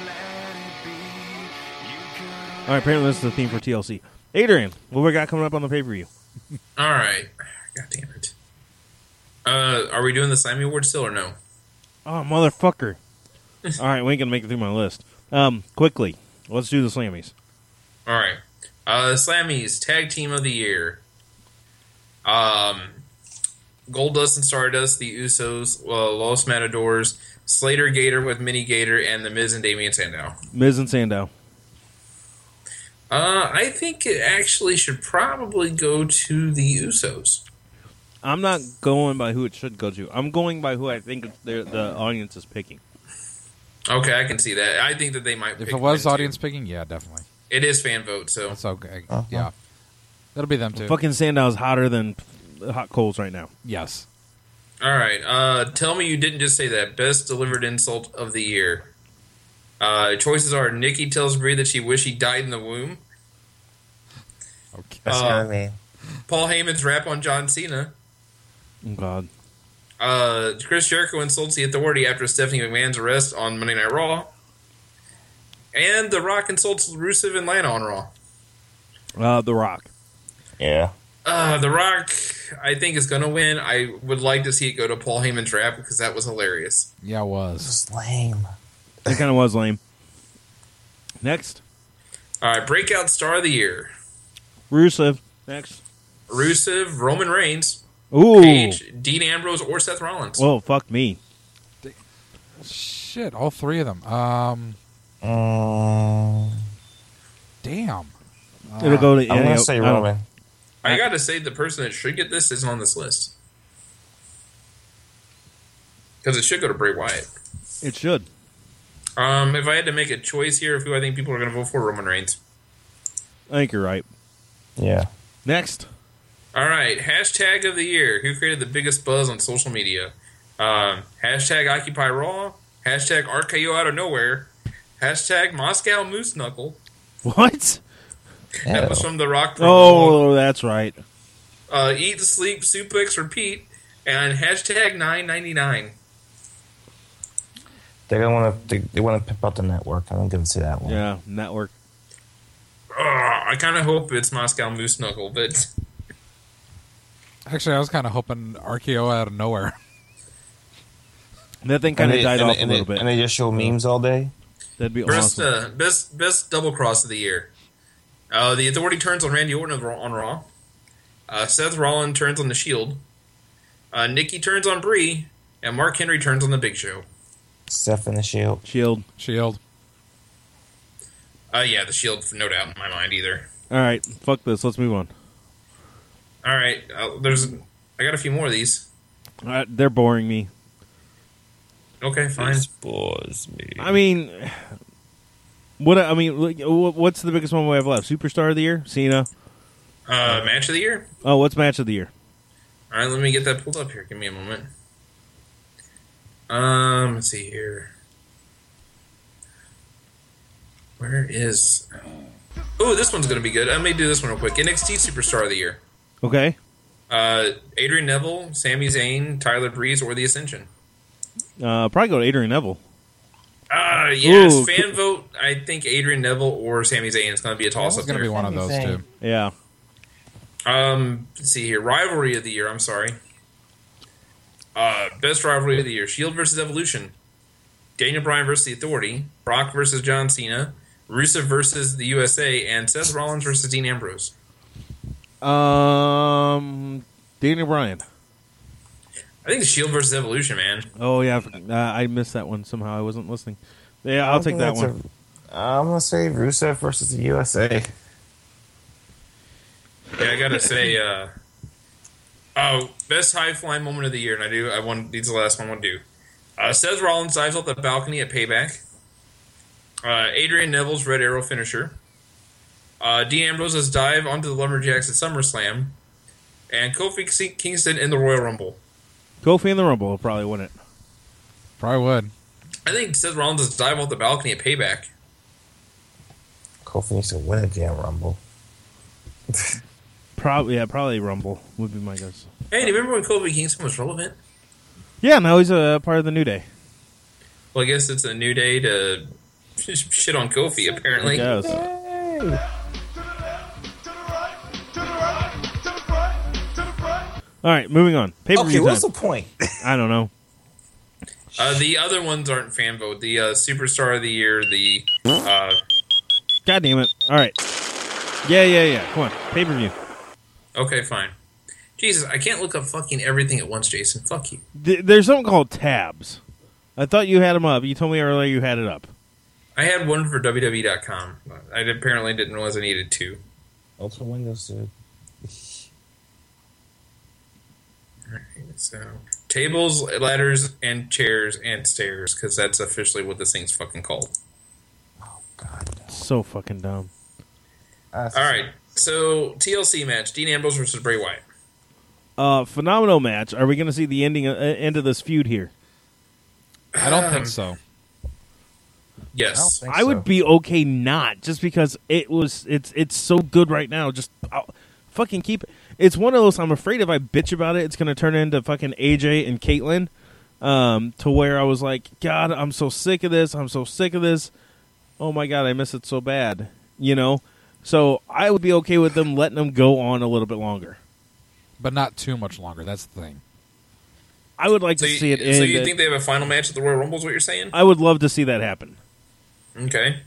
Speaker 1: All right. Apparently, this is the theme for T L C. Adrian, what we got coming up on the pay per view?
Speaker 2: All right. God damn it. Uh, are we doing the Slammy Award still or no?
Speaker 1: Oh, motherfucker. All right, we ain't going to make it through my list. Um, quickly, let's do the Slammies.
Speaker 2: All right. Uh, Slammies Tag Team of the Year. Um, Goldust and Stardust, the Usos, uh, Los Matadors, Slater Gator with Mini Gator, and the Miz and Damian Sandow.
Speaker 1: Miz and Sandow.
Speaker 2: Uh, I think it actually should probably go to the Usos.
Speaker 1: I'm not going by who it should go to. I'm going by who I think the the audience is picking.
Speaker 2: Okay, I can see that. I think that they might.
Speaker 3: If
Speaker 2: pick
Speaker 3: it was
Speaker 2: them, too.
Speaker 3: audience picking, yeah, definitely.
Speaker 2: It is fan vote, so
Speaker 3: That's okay.
Speaker 5: Uh-huh.
Speaker 3: Yeah. That'll be them too.
Speaker 1: Fucking Sandow's hotter than hot coals right now.
Speaker 3: Yes.
Speaker 2: all right. Uh, tell me you didn't just say that. Best delivered insult of the year. Uh, choices are: Nikki tells Brie that she wished he died in the womb.
Speaker 3: Okay.
Speaker 5: That's
Speaker 2: Uh,
Speaker 5: kind of me.
Speaker 2: Paul Heyman's rap on John Cena.
Speaker 1: Oh, God.
Speaker 2: Uh, Chris Jericho insults the Authority after Stephanie McMahon's arrest on Monday Night Raw. And The Rock insults Rusev and Lana on Raw.
Speaker 1: Uh, The Rock.
Speaker 5: Yeah.
Speaker 2: Uh, The Rock, I think, is going to win. I would like to see it go to Paul Heyman's rap because that was hilarious.
Speaker 3: Yeah, it was.
Speaker 5: It's lame.
Speaker 1: It kind of was lame. Next.
Speaker 2: All right, Breakout Star of the Year.
Speaker 1: Rusev. Next.
Speaker 2: Rusev, Roman Reigns,
Speaker 1: Ooh.
Speaker 2: Paige, Dean Ambrose, or Seth Rollins.
Speaker 1: Well, fuck me.
Speaker 3: Shit, all three of them. Um,
Speaker 5: Um,
Speaker 3: damn.
Speaker 1: It'll go to.
Speaker 5: I'm
Speaker 1: yeah,
Speaker 5: gonna say
Speaker 1: I don't-
Speaker 5: Roman.
Speaker 2: I got to say, the person that should get this isn't on this list. Because it should go to Bray Wyatt.
Speaker 1: It should.
Speaker 2: Um, if I had to make a choice here of who I think people are going to vote for, Roman Reigns.
Speaker 1: I think you're right.
Speaker 5: Yeah.
Speaker 1: Next.
Speaker 2: All right, hashtag of the year. Who created the biggest buzz on social media? Um, hashtag Occupy Raw. Hashtag R K O out of nowhere. Hashtag Moscow Moose Knuckle.
Speaker 1: What?
Speaker 2: That was from The Rock. promo.
Speaker 1: Oh, that's right.
Speaker 2: Uh, Eat, Sleep, Suplex, Repeat. And hashtag nine ninety-nine.
Speaker 5: They're gonna want to. They, they want to pimp out the network. I'm gonna say that one.
Speaker 1: Yeah, network.
Speaker 2: Uh, I kind of hope it's Moscow Moose Knuckle, but
Speaker 3: Actually, I was kind of hoping R K O out of nowhere.
Speaker 1: That thing kind of
Speaker 5: they-
Speaker 1: died
Speaker 5: and
Speaker 1: off
Speaker 5: they-
Speaker 1: a
Speaker 5: and
Speaker 1: little
Speaker 5: they,
Speaker 1: bit.
Speaker 5: And they just show memes all day.
Speaker 1: That'd be
Speaker 2: best,
Speaker 1: awesome.
Speaker 2: uh, best best double cross of the year. Uh, the Authority turns on Randy Orton on Raw. Uh, Seth Rollins turns on The Shield. Uh, Nikki turns on Brie, and Mark Henry turns on The Big Show.
Speaker 5: Steph and the Shield.
Speaker 1: Shield.
Speaker 3: Shield.
Speaker 2: Uh, yeah, The Shield, no doubt in my mind either.
Speaker 1: All right, fuck this. Let's move on.
Speaker 2: All right, uh, there's I got a few more of these.
Speaker 1: All right, they're boring me.
Speaker 2: Okay, fine.
Speaker 5: This bores me.
Speaker 1: I mean, what? I mean, like, wh- what's the biggest one we have left? Superstar of the year, Cena.
Speaker 2: Uh, match of the year.
Speaker 1: Oh, what's match of the year?
Speaker 2: All right, let me get that pulled up here. Give me a moment. Um, let's see here. Where is? Oh, this one's gonna be good. I may do this one real quick. N X T Superstar of the Year.
Speaker 1: Okay.
Speaker 2: Uh, Adrian Neville, Sami Zayn, Tyler Breeze, or The Ascension.
Speaker 1: Uh, probably go to Adrian Neville.
Speaker 2: Uh, yes,
Speaker 1: Ooh,
Speaker 2: fan vote. I think Adrian Neville or Sami Zayn is going to be a toss
Speaker 3: It's
Speaker 2: up
Speaker 3: going to
Speaker 2: there.
Speaker 3: be one of those
Speaker 5: Sami
Speaker 3: two.
Speaker 5: Zayn.
Speaker 1: Yeah.
Speaker 2: Um, let's see here. Rivalry of the year. I'm sorry. Uh, best rivalry of the year: Shield versus Evolution, Daniel Bryan versus the Authority, Brock versus John Cena, Rusev versus the U S A, and Seth Rollins versus Dean Ambrose.
Speaker 1: Um, Daniel Bryan.
Speaker 2: I think the Shield versus Evolution, man.
Speaker 1: Oh yeah, uh, I missed that one somehow. I wasn't listening. Yeah,
Speaker 5: I
Speaker 1: I'll
Speaker 5: think
Speaker 1: take that
Speaker 5: that's
Speaker 1: one.
Speaker 5: a- I'm gonna say Rusev versus the U S A.
Speaker 2: Yeah, I gotta say, uh, oh, best high flying moment of the year, and I do. I want these are the last one I want to do. Uh, Seth Rollins dives off the balcony at Payback. Uh, Adrian Neville's Red Arrow finisher. Uh, Dean Ambrose's dive onto the Lumberjacks at SummerSlam, and Kofi Kingston in the Royal Rumble.
Speaker 1: Kofi in the Rumble will probably win it.
Speaker 3: Probably would.
Speaker 2: I think Seth Rollins' dive off the balcony at Payback.
Speaker 5: Kofi needs to win a damn Rumble.
Speaker 1: Probably, yeah, probably Rumble would be my guess.
Speaker 2: Hey, do you remember when Kofi Kingston was relevant?
Speaker 1: Yeah, now he's a part of the New Day.
Speaker 2: Well, I guess it's a new day to shit on Kofi,
Speaker 1: I
Speaker 2: apparently.
Speaker 1: guess. All right, moving on. Pay per
Speaker 5: Okay,
Speaker 1: view
Speaker 5: what's
Speaker 1: time.
Speaker 5: the point?
Speaker 1: I don't know.
Speaker 2: Uh, the other ones aren't fan vote. The uh, Superstar of the Year, the... Uh,
Speaker 1: God damn it! All right. Yeah, yeah, yeah. Come on, pay per view.
Speaker 2: okay, fine. Jesus, I can't look up fucking everything at once, Jason. Fuck you.
Speaker 1: Th- there's something called tabs. I thought you had them up. You told me earlier you had it up.
Speaker 2: I had one for W W E dot com. I apparently didn't realize I needed two.
Speaker 5: Ultra Windows, dude.
Speaker 2: Alright, so tables, ladders, and chairs and stairs, because that's officially what this thing's fucking called.
Speaker 5: Oh, God.
Speaker 1: So fucking dumb.
Speaker 5: That's
Speaker 2: All right, so T L C match: Dean Ambrose versus Bray Wyatt.
Speaker 1: Uh, phenomenal match. Are we going to see the ending uh, end of this feud here?
Speaker 3: I don't
Speaker 2: Um,
Speaker 3: think so.
Speaker 2: Yes,
Speaker 5: I don't think
Speaker 1: I
Speaker 5: so.
Speaker 1: would be okay not, just because it was it's it's so good right now. Just I'll fucking keep it. It's one of those. I'm afraid if I bitch about it, it's going to turn into fucking A J and Caitlyn. Um, to where I was like, God, I'm so sick of this. I'm so sick of this. Oh my God, I miss it so bad. You know. So I would be okay with them letting them go on a little bit longer.
Speaker 3: But not too much longer. That's the thing.
Speaker 1: I would like
Speaker 2: so
Speaker 1: to
Speaker 2: you,
Speaker 1: see it end.
Speaker 2: so you think they have a final match at the Royal Rumble? Is what you're saying?
Speaker 1: I would love to see that happen.
Speaker 2: Okay.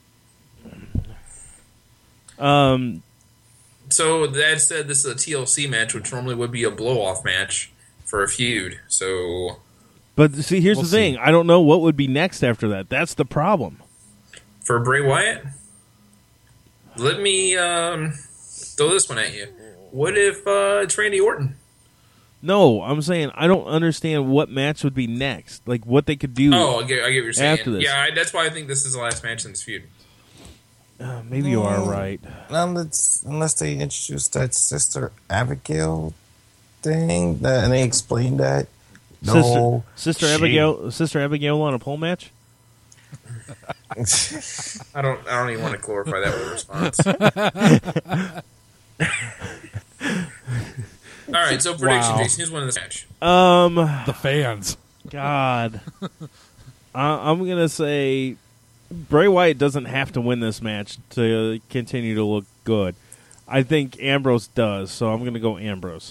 Speaker 1: Um,
Speaker 2: So that said, this is a T L C match, which normally would be a blow-off match for a feud. So
Speaker 1: but see, here's
Speaker 3: We'll
Speaker 1: the thing.
Speaker 3: see.
Speaker 1: I don't know what would be next after that. That's the problem.
Speaker 2: for Bray Wyatt, let me um, throw this one at you. What if uh, it's Randy Orton?
Speaker 1: No, I'm saying I don't understand what match would be next. Like what they could do.
Speaker 2: Oh, I get, I get what you're saying.
Speaker 1: After this.
Speaker 2: Yeah, I, that's why I think this is the last match in this feud.
Speaker 1: Uh, maybe you are right.
Speaker 5: Unless, unless they introduced that Sister Abigail thing, that, and they explained that. No,
Speaker 1: Sister, Sister
Speaker 5: she-
Speaker 1: Abigail, Sister Abigail on a pole match.
Speaker 2: I don't. I don't even want to glorify that with a response. All right. So prediction,
Speaker 3: Wow.
Speaker 2: Jason. Who's winning this match?
Speaker 1: Um,
Speaker 3: The fans.
Speaker 1: God, I, I'm gonna say Bray Wyatt doesn't have to win this match to continue to look good. I think Ambrose does, so I'm gonna go Ambrose.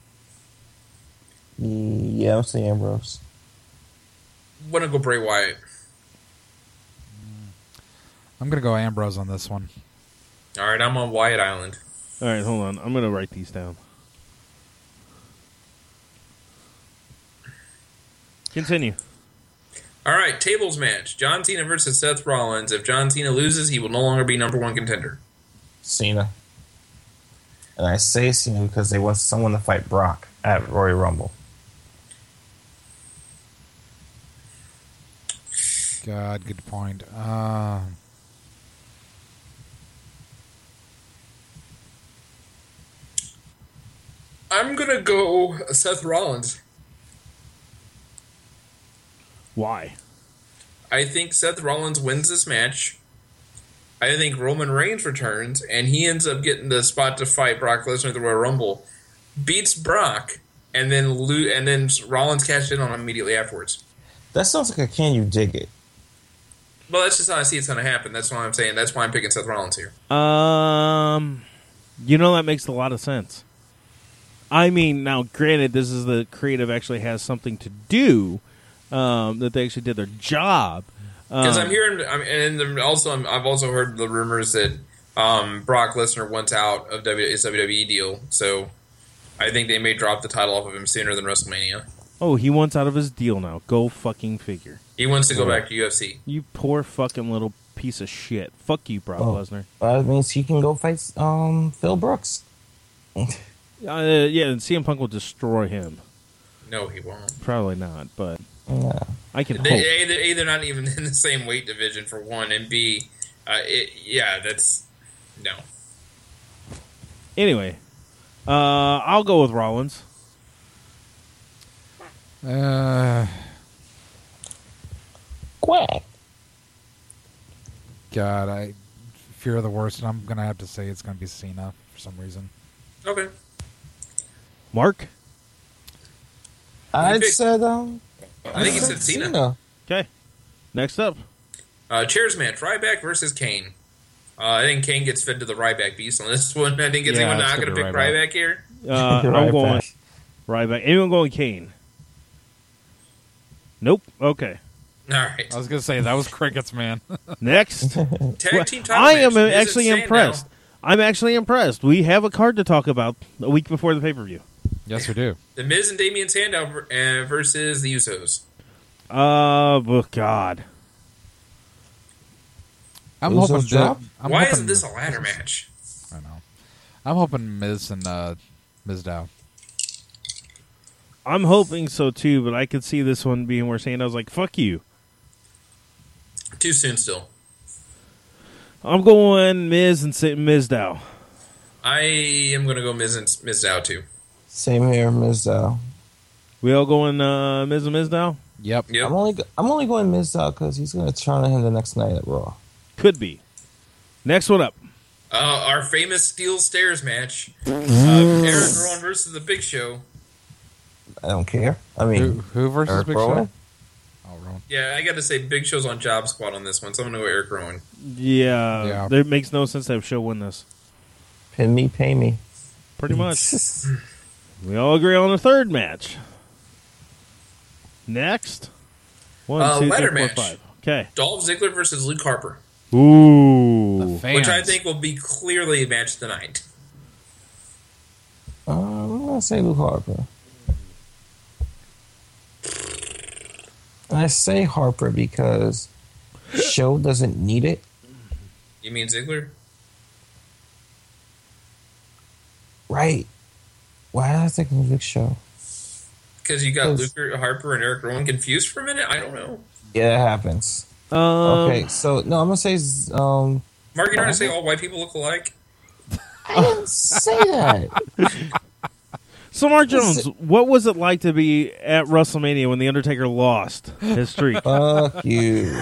Speaker 5: Yeah, I'm saying Ambrose.
Speaker 2: Want to go Bray Wyatt?
Speaker 3: I'm going to go Ambrose on this one.
Speaker 2: All right. I'm on Wyatt Island.
Speaker 1: All right, hold on. I'm gonna write these down. Continue.
Speaker 2: All right. Tables match: John Cena versus Seth Rollins. If John Cena loses, he will no longer be number one contender.
Speaker 5: Cena. And I say Cena because they want someone to fight Brock at Royal Rumble.
Speaker 3: God, good point. Uh,
Speaker 2: I'm gonna go Seth Rollins.
Speaker 1: Why?
Speaker 2: I think Seth Rollins wins this match. I think Roman Reigns returns, and he ends up getting the spot to fight Brock Lesnar at the Royal Rumble, beats Brock, and then lo- and then Rollins cashed in on him immediately afterwards.
Speaker 5: That sounds like a can you dig it?
Speaker 2: Well, that's just how I see it's going to happen. That's why I'm saying. That's why I'm picking Seth Rollins here.
Speaker 1: Um, you know that makes a lot of sense. I mean, now granted, this is the creative actually has something to do. Um, that they actually did their job.
Speaker 2: Because
Speaker 1: Um,
Speaker 2: I'm hearing, I'm, and also I'm, I've also heard the rumors that um, Brock Lesnar wants out of w, his W W E deal. So I think they may drop the title off of him sooner than WrestleMania.
Speaker 1: Oh, he wants out of his deal now. Go fucking figure.
Speaker 2: He wants to go back to U F C.
Speaker 1: You poor fucking little piece of shit. Fuck you, Brock
Speaker 5: Oh.
Speaker 1: Lesnar.
Speaker 5: That means he can go fight um, Phil Brooks.
Speaker 1: Uh, yeah, and C M Punk will destroy him.
Speaker 2: No, he won't.
Speaker 1: Probably not, but
Speaker 5: Yeah.
Speaker 1: I can
Speaker 2: They,
Speaker 1: hope.
Speaker 2: A, they're, A, they're not even in the same weight division for one, and B, uh, it, yeah, that's no.
Speaker 1: Anyway, uh, I'll go with Rollins.
Speaker 3: uh,
Speaker 5: Quack.
Speaker 3: God, I fear the worst, and I'm going to have to say it's going to be Cena for some reason.
Speaker 2: Okay.
Speaker 1: Mark?
Speaker 5: I
Speaker 2: picked-
Speaker 5: said um.
Speaker 2: I think he said Cena.
Speaker 1: Okay. Next up.
Speaker 2: Uh, chairs match: Ryback versus Kane. Uh, I think Kane gets fed to the Ryback beast on this one. I think is
Speaker 1: Yeah,
Speaker 2: anyone
Speaker 1: it's
Speaker 2: not
Speaker 1: gonna
Speaker 2: going to
Speaker 1: be
Speaker 2: pick
Speaker 1: Ryback.
Speaker 2: Ryback here?
Speaker 1: Uh, I'm
Speaker 5: Right
Speaker 1: going
Speaker 5: back.
Speaker 1: Ryback. Anyone going Kane? Nope. Okay.
Speaker 2: All right.
Speaker 3: I was going to say, that was crickets, man.
Speaker 1: Next.
Speaker 2: Tag team title
Speaker 1: I am
Speaker 2: match. Miz and
Speaker 1: actually
Speaker 2: Sandow.
Speaker 1: impressed. I'm actually impressed. We have a card to talk about a week before the pay-per-view.
Speaker 3: Yes, we do.
Speaker 2: The Miz and Damian Sandow uh, versus the Usos.
Speaker 1: Uh, oh, God.
Speaker 3: I'm
Speaker 5: Usos
Speaker 3: hoping.
Speaker 5: drop?
Speaker 3: That, I'm
Speaker 2: Why
Speaker 3: hoping,
Speaker 2: isn't this a ladder match?
Speaker 3: I know. I'm hoping Miz and uh, Miz Dow.
Speaker 1: I'm hoping so too, but I could see this one being where Sandow's like, "Fuck you."
Speaker 2: Too soon still.
Speaker 1: I'm going Miz and Sa- Miz Dow.
Speaker 2: I am going to go Miz and Miz Dow too.
Speaker 5: Same here, Mizdow.
Speaker 1: We all going uh, Miz and Miz Dow?
Speaker 3: Yep.
Speaker 2: Yep.
Speaker 5: I'm only go- I'm only going Mizdow because he's going to turn on him the next night at Raw.
Speaker 1: Could be. Next one up.
Speaker 2: Uh, our famous steel stairs match. Uh, Eric Rowan versus the Big Show.
Speaker 5: I don't care. I
Speaker 3: Who,
Speaker 5: mean,
Speaker 3: who versus
Speaker 5: Eric
Speaker 3: Big
Speaker 5: Rowan?
Speaker 3: Show? Oh, Rowan.
Speaker 2: Yeah, I got to say, Big Show's on job squad on this one, so I'm going to go Eric Rowan.
Speaker 1: Yeah,
Speaker 3: Yeah.
Speaker 1: There makes no sense to have Show win this.
Speaker 5: Pin me, pay me.
Speaker 1: Pretty much. We all agree on the third match. Next. One,
Speaker 2: Uh,
Speaker 1: two,
Speaker 2: ladder
Speaker 1: three, four,
Speaker 2: match.
Speaker 1: five. Okay.
Speaker 2: Dolph Ziggler versus Luke Harper,
Speaker 1: Ooh.
Speaker 3: Fans.
Speaker 2: which I think will be clearly a match tonight.
Speaker 5: Uh, I'm going to say Luke Harper. And I say Harper because Show doesn't need it.
Speaker 2: You mean Ziggler?
Speaker 5: Right. Why did I think of Big Show?
Speaker 2: Because you got
Speaker 5: Yes.
Speaker 2: Luke Harper and Eric Rowan confused for a minute? I don't know.
Speaker 5: Yeah, it happens.
Speaker 1: Um,
Speaker 5: Okay, so, no, I'm going to say... Um,
Speaker 2: Mark, you're trying to say all white people look alike?
Speaker 5: I didn't say that.
Speaker 1: So, Mark Jones, what was it like to be at WrestleMania when The Undertaker lost his streak?
Speaker 5: Fuck you.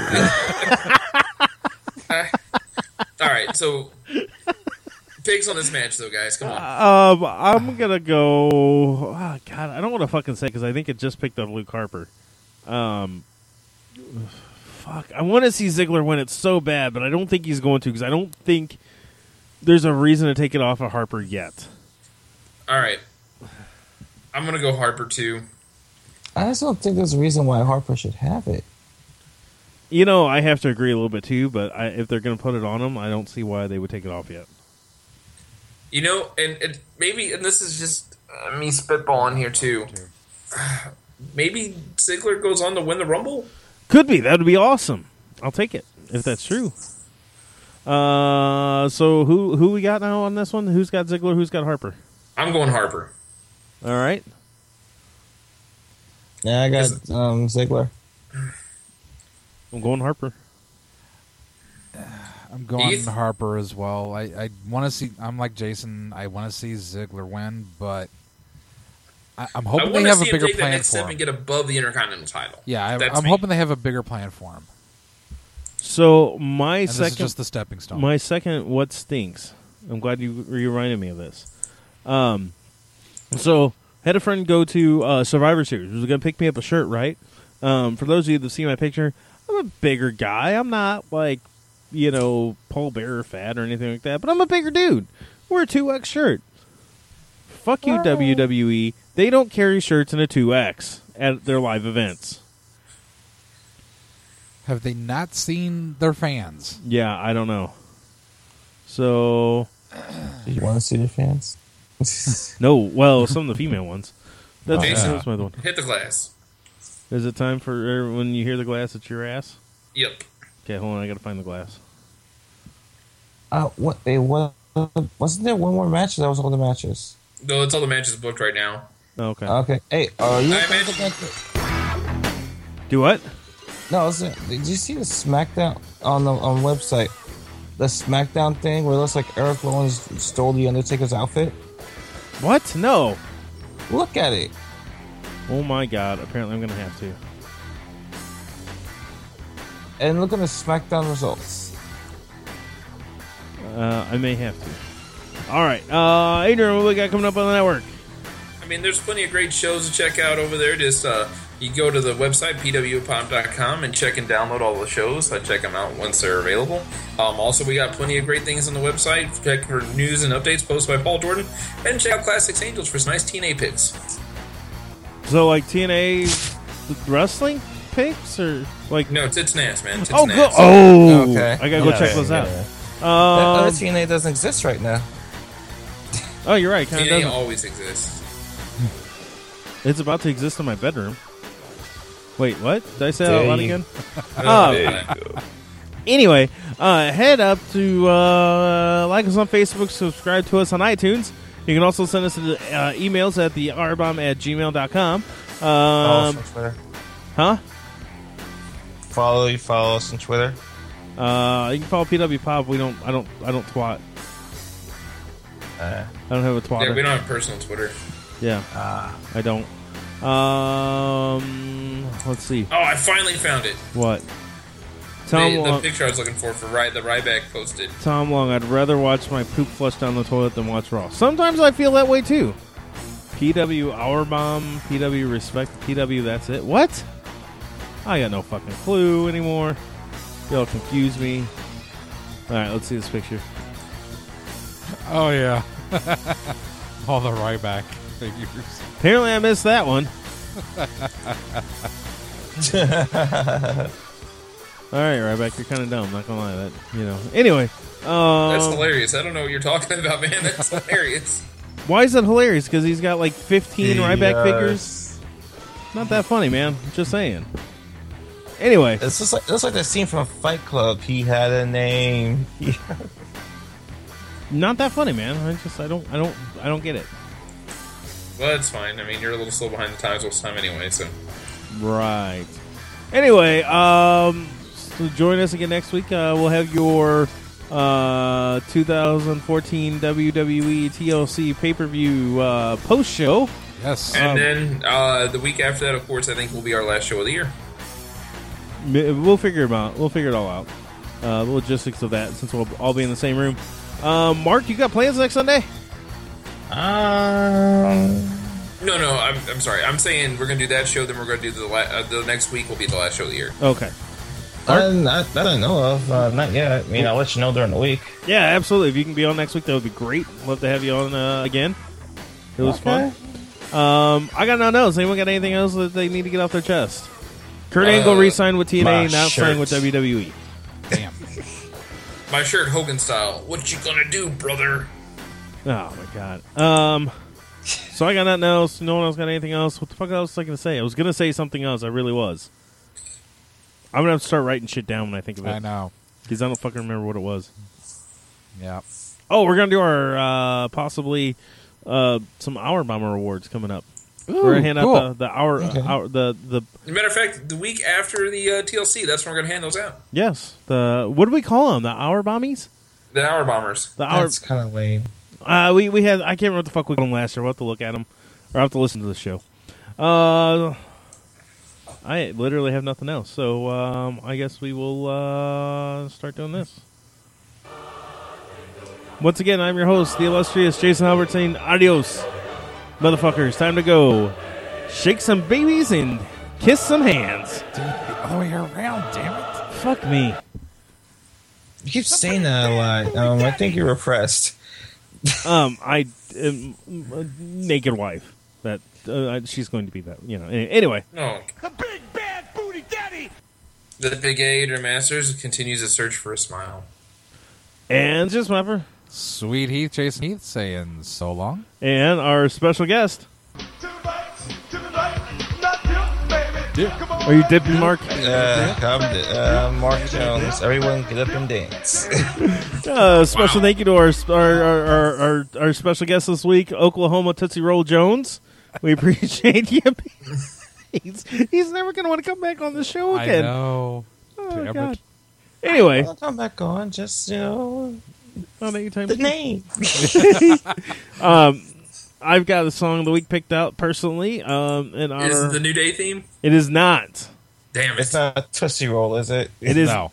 Speaker 2: All right, so picks on this match, though, guys. Come on.
Speaker 1: Um, I'm gonna go. Oh, God, I don't want to fucking say because I think it just picked up Luke Harper. Um, fuck, I want to see Ziggler win it so bad, but I don't think he's going to because I don't think there's a reason to take it off of Harper yet.
Speaker 2: All right. I'm going to go Harper, too.
Speaker 5: I just don't think there's a reason why Harper should have it.
Speaker 1: You know, I have to agree a little bit too, but I, if they're going to put it on him, I don't see why they would take it off yet.
Speaker 2: You know, and, and maybe, and this is just uh, me spitballing here, too. Maybe Ziggler goes on to win the Rumble?
Speaker 1: Could be. That would be awesome. I'll take it if that's true. Uh, so who who we got now on this one? Who's got Ziggler? Who's got Harper?
Speaker 2: I'm going Harper.
Speaker 1: All right.
Speaker 5: Yeah, I got um, Ziggler.
Speaker 1: I'm going Harper.
Speaker 3: I'm going
Speaker 2: Heath?
Speaker 3: Harper as well. I, I want to see. I'm like Jason. I want to see Ziggler win, but I, I'm
Speaker 2: I
Speaker 3: hoping
Speaker 2: want
Speaker 3: they
Speaker 2: to
Speaker 3: have a
Speaker 2: see him
Speaker 3: bigger
Speaker 2: take that
Speaker 3: plan
Speaker 2: next
Speaker 3: for
Speaker 2: step
Speaker 3: him.
Speaker 2: and get above the Intercontinental title.
Speaker 3: Yeah, I,
Speaker 2: That's
Speaker 3: I'm
Speaker 2: me.
Speaker 3: hoping they have a bigger plan for him.
Speaker 1: So my
Speaker 3: And this
Speaker 1: second,
Speaker 3: is just the stepping stone.
Speaker 1: my second, what stinks? I'm glad you reminded me of this. Um, so had a friend go to uh, Survivor Series. Was going to pick me up a shirt, right? Um, for those of you that see my picture, I'm a bigger guy. I'm not like, you know, Paul Bearer fat or anything like that, but I'm a bigger dude. Wear a two X shirt. Fuck you, W W E. They don't carry shirts in a two X at their live events.
Speaker 3: Have they not seen their fans?
Speaker 1: Yeah, I don't know. So,
Speaker 5: Do you want to see the fans?
Speaker 1: no, well, some of the female ones. That's,
Speaker 2: Jason.
Speaker 1: that's my one.
Speaker 2: Hit the glass.
Speaker 1: Is it time for when you hear the glass, it's your ass?
Speaker 2: Yep.
Speaker 1: Okay, hold on, I gotta find the glass.
Speaker 5: uh, what? It was, wasn't there one more match? That was all the matches.
Speaker 2: No, it's all the matches booked right now.
Speaker 1: Okay.
Speaker 5: Okay. Hey, are you?
Speaker 2: I
Speaker 5: okay
Speaker 2: imagine-
Speaker 5: with that?
Speaker 1: Do what?
Speaker 5: No, listen, did you see the SmackDown on the on the website? The SmackDown thing where it looks like Eric Rowan stole the Undertaker's outfit.
Speaker 1: What? No.
Speaker 5: Look at it.
Speaker 1: Oh my god, apparently I'm gonna have to.
Speaker 5: And look at the SmackDown results.
Speaker 1: Uh, I may have to. Alright, uh, Adrian, what we got coming up on the network?
Speaker 2: I mean, there's plenty of great shows to check out over there. Just uh, you go to the website, p w pop dot com, and check and download all the shows. I check them out once they're available. Um, also, we got plenty of great things on the website. Check for news and updates posted by Paul Jordan. And check out Classics Angels for some nice T N A picks.
Speaker 1: So, like, T N A wrestling picks? Or, like...
Speaker 2: No, Tits and Ass, man. Tits
Speaker 1: Oh,
Speaker 2: and
Speaker 1: good.
Speaker 2: Ass.
Speaker 1: Oh!
Speaker 5: Okay.
Speaker 1: I gotta go
Speaker 5: Yeah,
Speaker 1: check
Speaker 5: yeah,
Speaker 1: those
Speaker 5: yeah.
Speaker 1: out.
Speaker 5: That other
Speaker 1: Um,
Speaker 5: T N A doesn't exist right now.
Speaker 1: oh, you're right, kind
Speaker 2: T
Speaker 1: of
Speaker 2: N A
Speaker 1: doesn't.
Speaker 2: always exists.
Speaker 1: It's about to exist in my bedroom. Wait, what? Did I say that
Speaker 5: There
Speaker 1: out loud
Speaker 5: you-
Speaker 1: again?
Speaker 2: Oh,
Speaker 1: Oh.
Speaker 2: yeah.
Speaker 1: Anyway, uh, head up to uh, like us on Facebook, subscribe to us on iTunes. You can also send us uh, emails at the r bomb at gmail dot com.
Speaker 5: Follow us
Speaker 1: Um,
Speaker 5: on Twitter.
Speaker 1: huh?
Speaker 5: Follow you. Follow us on Twitter.
Speaker 1: Uh, you can follow P W Pop. We don't. I don't. I don't twat.
Speaker 5: Uh,
Speaker 1: I don't have a twatter.
Speaker 2: Yeah, we don't have personal Twitter.
Speaker 1: Yeah,
Speaker 5: ah.
Speaker 1: I don't. Um, let's see.
Speaker 2: Oh, I finally found it.
Speaker 1: What? Tom
Speaker 2: The, the
Speaker 1: Long.
Speaker 2: picture I was looking for for Ry- the Ryback posted.
Speaker 1: Tom Long. I'd rather watch my poop flush down the toilet than watch Raw. Sometimes I feel that way too. P W Hour Bomb. P W Respect. P W. That's it. What? I got no fucking clue anymore. Y'all confuse me. All right, let's see this picture.
Speaker 3: Oh yeah, all the Ryback figures.
Speaker 1: Apparently, I missed that one. All right, Ryback, you're kind of dumb. Not gonna lie, that you know. Anyway, um,
Speaker 2: That's hilarious. I don't know what you're talking about, man. That's hilarious.
Speaker 1: why is that hilarious? Because he's got like fifteen Ryback
Speaker 5: Yes.
Speaker 1: figures. Not that funny, man. Just saying. Anyway,
Speaker 5: It's just like it's like that scene from Fight Club. He had a name. He-
Speaker 1: not that funny, man. I just I don't I don't I don't get it.
Speaker 2: Well, that's fine. I mean, you're a little slow behind the times most of the time anyway, so.
Speaker 1: Right. Anyway, um, so join us again next week. Uh, we'll have your uh, two thousand fourteen W W E T L C pay-per-view uh, post show.
Speaker 3: Yes.
Speaker 2: And
Speaker 1: Um,
Speaker 2: then uh, the week after that, of course, I think will be our last show of the year.
Speaker 1: We'll figure it out. We'll figure it all out. Uh, the logistics of that, since we'll all be in the same room. Um, Mark, you got plans next Sunday?
Speaker 5: um.
Speaker 2: No, no, I'm, I'm sorry. I'm saying we're going to do that show, then we're going to do the la- uh, the next week will be the last show of the year.
Speaker 1: Okay.
Speaker 5: Uh, not, that I know of. Uh, not yet. I mean, I'll let you know during the week.
Speaker 1: Yeah, absolutely. If you can be on next week, that would be great. Love to have you on uh, again. It was
Speaker 5: Okay.
Speaker 1: fun. Um, I got nothing else. Anyone got anything else that they need to get off their chest? Kurt
Speaker 2: Uh,
Speaker 1: Angle re-signed with T N A,
Speaker 5: my
Speaker 1: now
Speaker 5: shirt.
Speaker 1: signed with W W E.
Speaker 3: Damn.
Speaker 2: My shirt, Hogan style. What you gonna do, brother?
Speaker 1: Oh my god. Um, so I got nothing else. No one else got anything else. What the fuck else was I gonna say? I was gonna say something else. I really was. I'm gonna have to start writing shit down when I think of
Speaker 3: I
Speaker 1: it
Speaker 3: know.
Speaker 1: because I don't fucking remember what it was.
Speaker 3: Yeah.
Speaker 1: Oh, we're gonna do our uh, possibly uh, some Hour Bomber awards coming up. we're gonna hand
Speaker 3: cool.
Speaker 1: out the the hour,
Speaker 5: Okay.
Speaker 1: hour the the
Speaker 2: As a matter of fact, the week after the uh, T L C, that's when we're going to hand those out.
Speaker 1: yes the what do we call them? The Hour Bombies?
Speaker 2: The Hour Bombers.
Speaker 1: The Hour.
Speaker 5: That's kind of lame.
Speaker 1: Uh, we we had I can't remember what the fuck we called them last year. We'll have to look at them or I'll have to listen to the show. Uh, I literally have nothing else, so um, I guess we will uh, start doing this. Once again, I'm your host, the illustrious Jason Albert, saying adios, motherfuckers. Time to go. Shake some babies and kiss some hands.
Speaker 3: Dude, the other way around, damn it.
Speaker 1: Fuck me.
Speaker 5: You keep saying that a lot. Um, I think you're repressed.
Speaker 1: Um, I um, a naked wife. That uh, she's going to be that. You know. Anyway.
Speaker 2: No.
Speaker 4: The big bad booty daddy!
Speaker 2: The Big Gator Masters continues to search for a smile.
Speaker 1: And just Wepper.
Speaker 3: Sweet Heath, Jason Heath saying so long.
Speaker 1: And our special guest.
Speaker 4: To the right, to the right, not you, baby. Come on.
Speaker 1: Are you dipping, Mark?
Speaker 5: Uh, I'm uh, Mark Jones. Everyone get up and dance.
Speaker 1: Uh, special thank you to our, our, our, our, our, our special guest this week, Oklahoma Tootsie Roll Jones. We appreciate you. he's, he's never going to want to come back on the show
Speaker 3: I
Speaker 1: again.
Speaker 3: know.
Speaker 1: Oh,
Speaker 3: Damn
Speaker 1: God.
Speaker 3: it.
Speaker 1: Anyway,
Speaker 5: I'll come back on. Just, you know,
Speaker 1: I'll make time.
Speaker 5: the name.
Speaker 1: um, I've got a song of the week picked out personally. Um, in honor.
Speaker 2: Is it the New Day theme?
Speaker 1: It is not.
Speaker 2: Damn it.
Speaker 5: It's not a Tootsie Roll, is it?
Speaker 1: It is.
Speaker 3: No.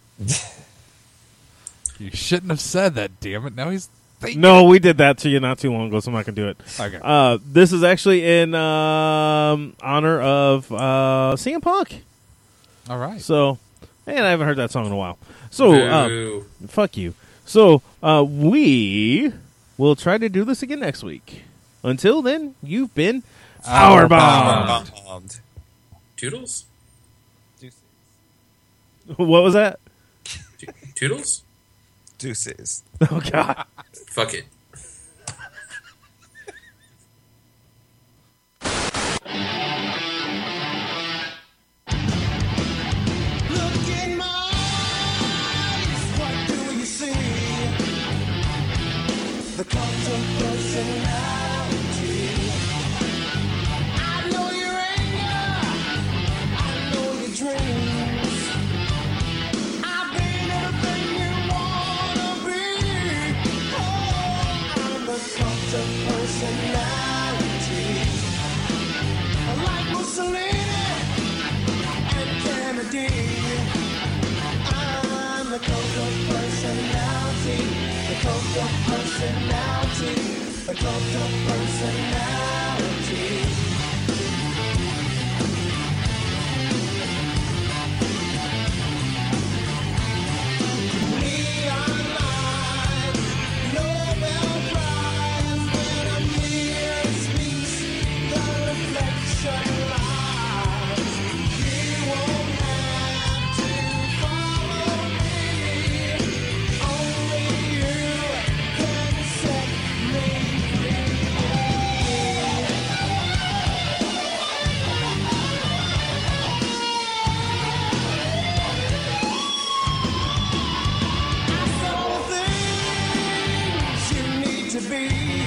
Speaker 3: You shouldn't have said that, damn it. Now he's thinking.
Speaker 1: No, we did that to you not too long ago, so I'm not going to do it.
Speaker 3: Okay.
Speaker 1: Uh, this is actually in um, honor of uh, C M Punk.
Speaker 3: All right.
Speaker 1: So, and I haven't heard that song in a while. So, uh,
Speaker 2: Boo.
Speaker 1: fuck you. So, uh, we will try to do this again next week. Until then, you've been Hour Bombed.
Speaker 5: Bombed.
Speaker 2: Toodles?
Speaker 1: What was that?
Speaker 2: To- Toodles?
Speaker 5: Deuces.
Speaker 1: Oh, God.
Speaker 2: Fuck it.
Speaker 4: Look in my
Speaker 9: personality. I know your anger, I know your dreams. I've been everything you wanna be. Oh, I'm the cult of personality. Like Mussolini and Kennedy. I'm the cult of personality. The cult of personality. The cult of personality. Neon lights, Nobel Prize. When a mirror speaks, the reflection lies. You won't have to follow me. Only you can set me free. I saw things you need to be.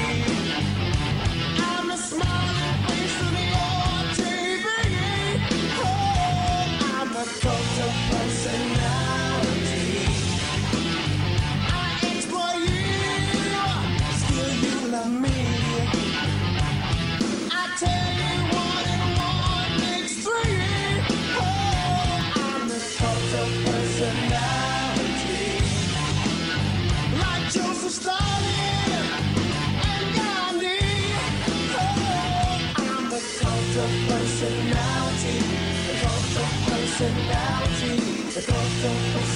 Speaker 9: I'm the smiling face on your T V. Oh, I'm the cult of personality. I exploit you, still you love me. I tell you one and one makes three. Oh, I'm the cult of personality. Like Joseph Stalin and Gandhi. Oh, I'm the cult of personality. The cult of personality. The cult of personality.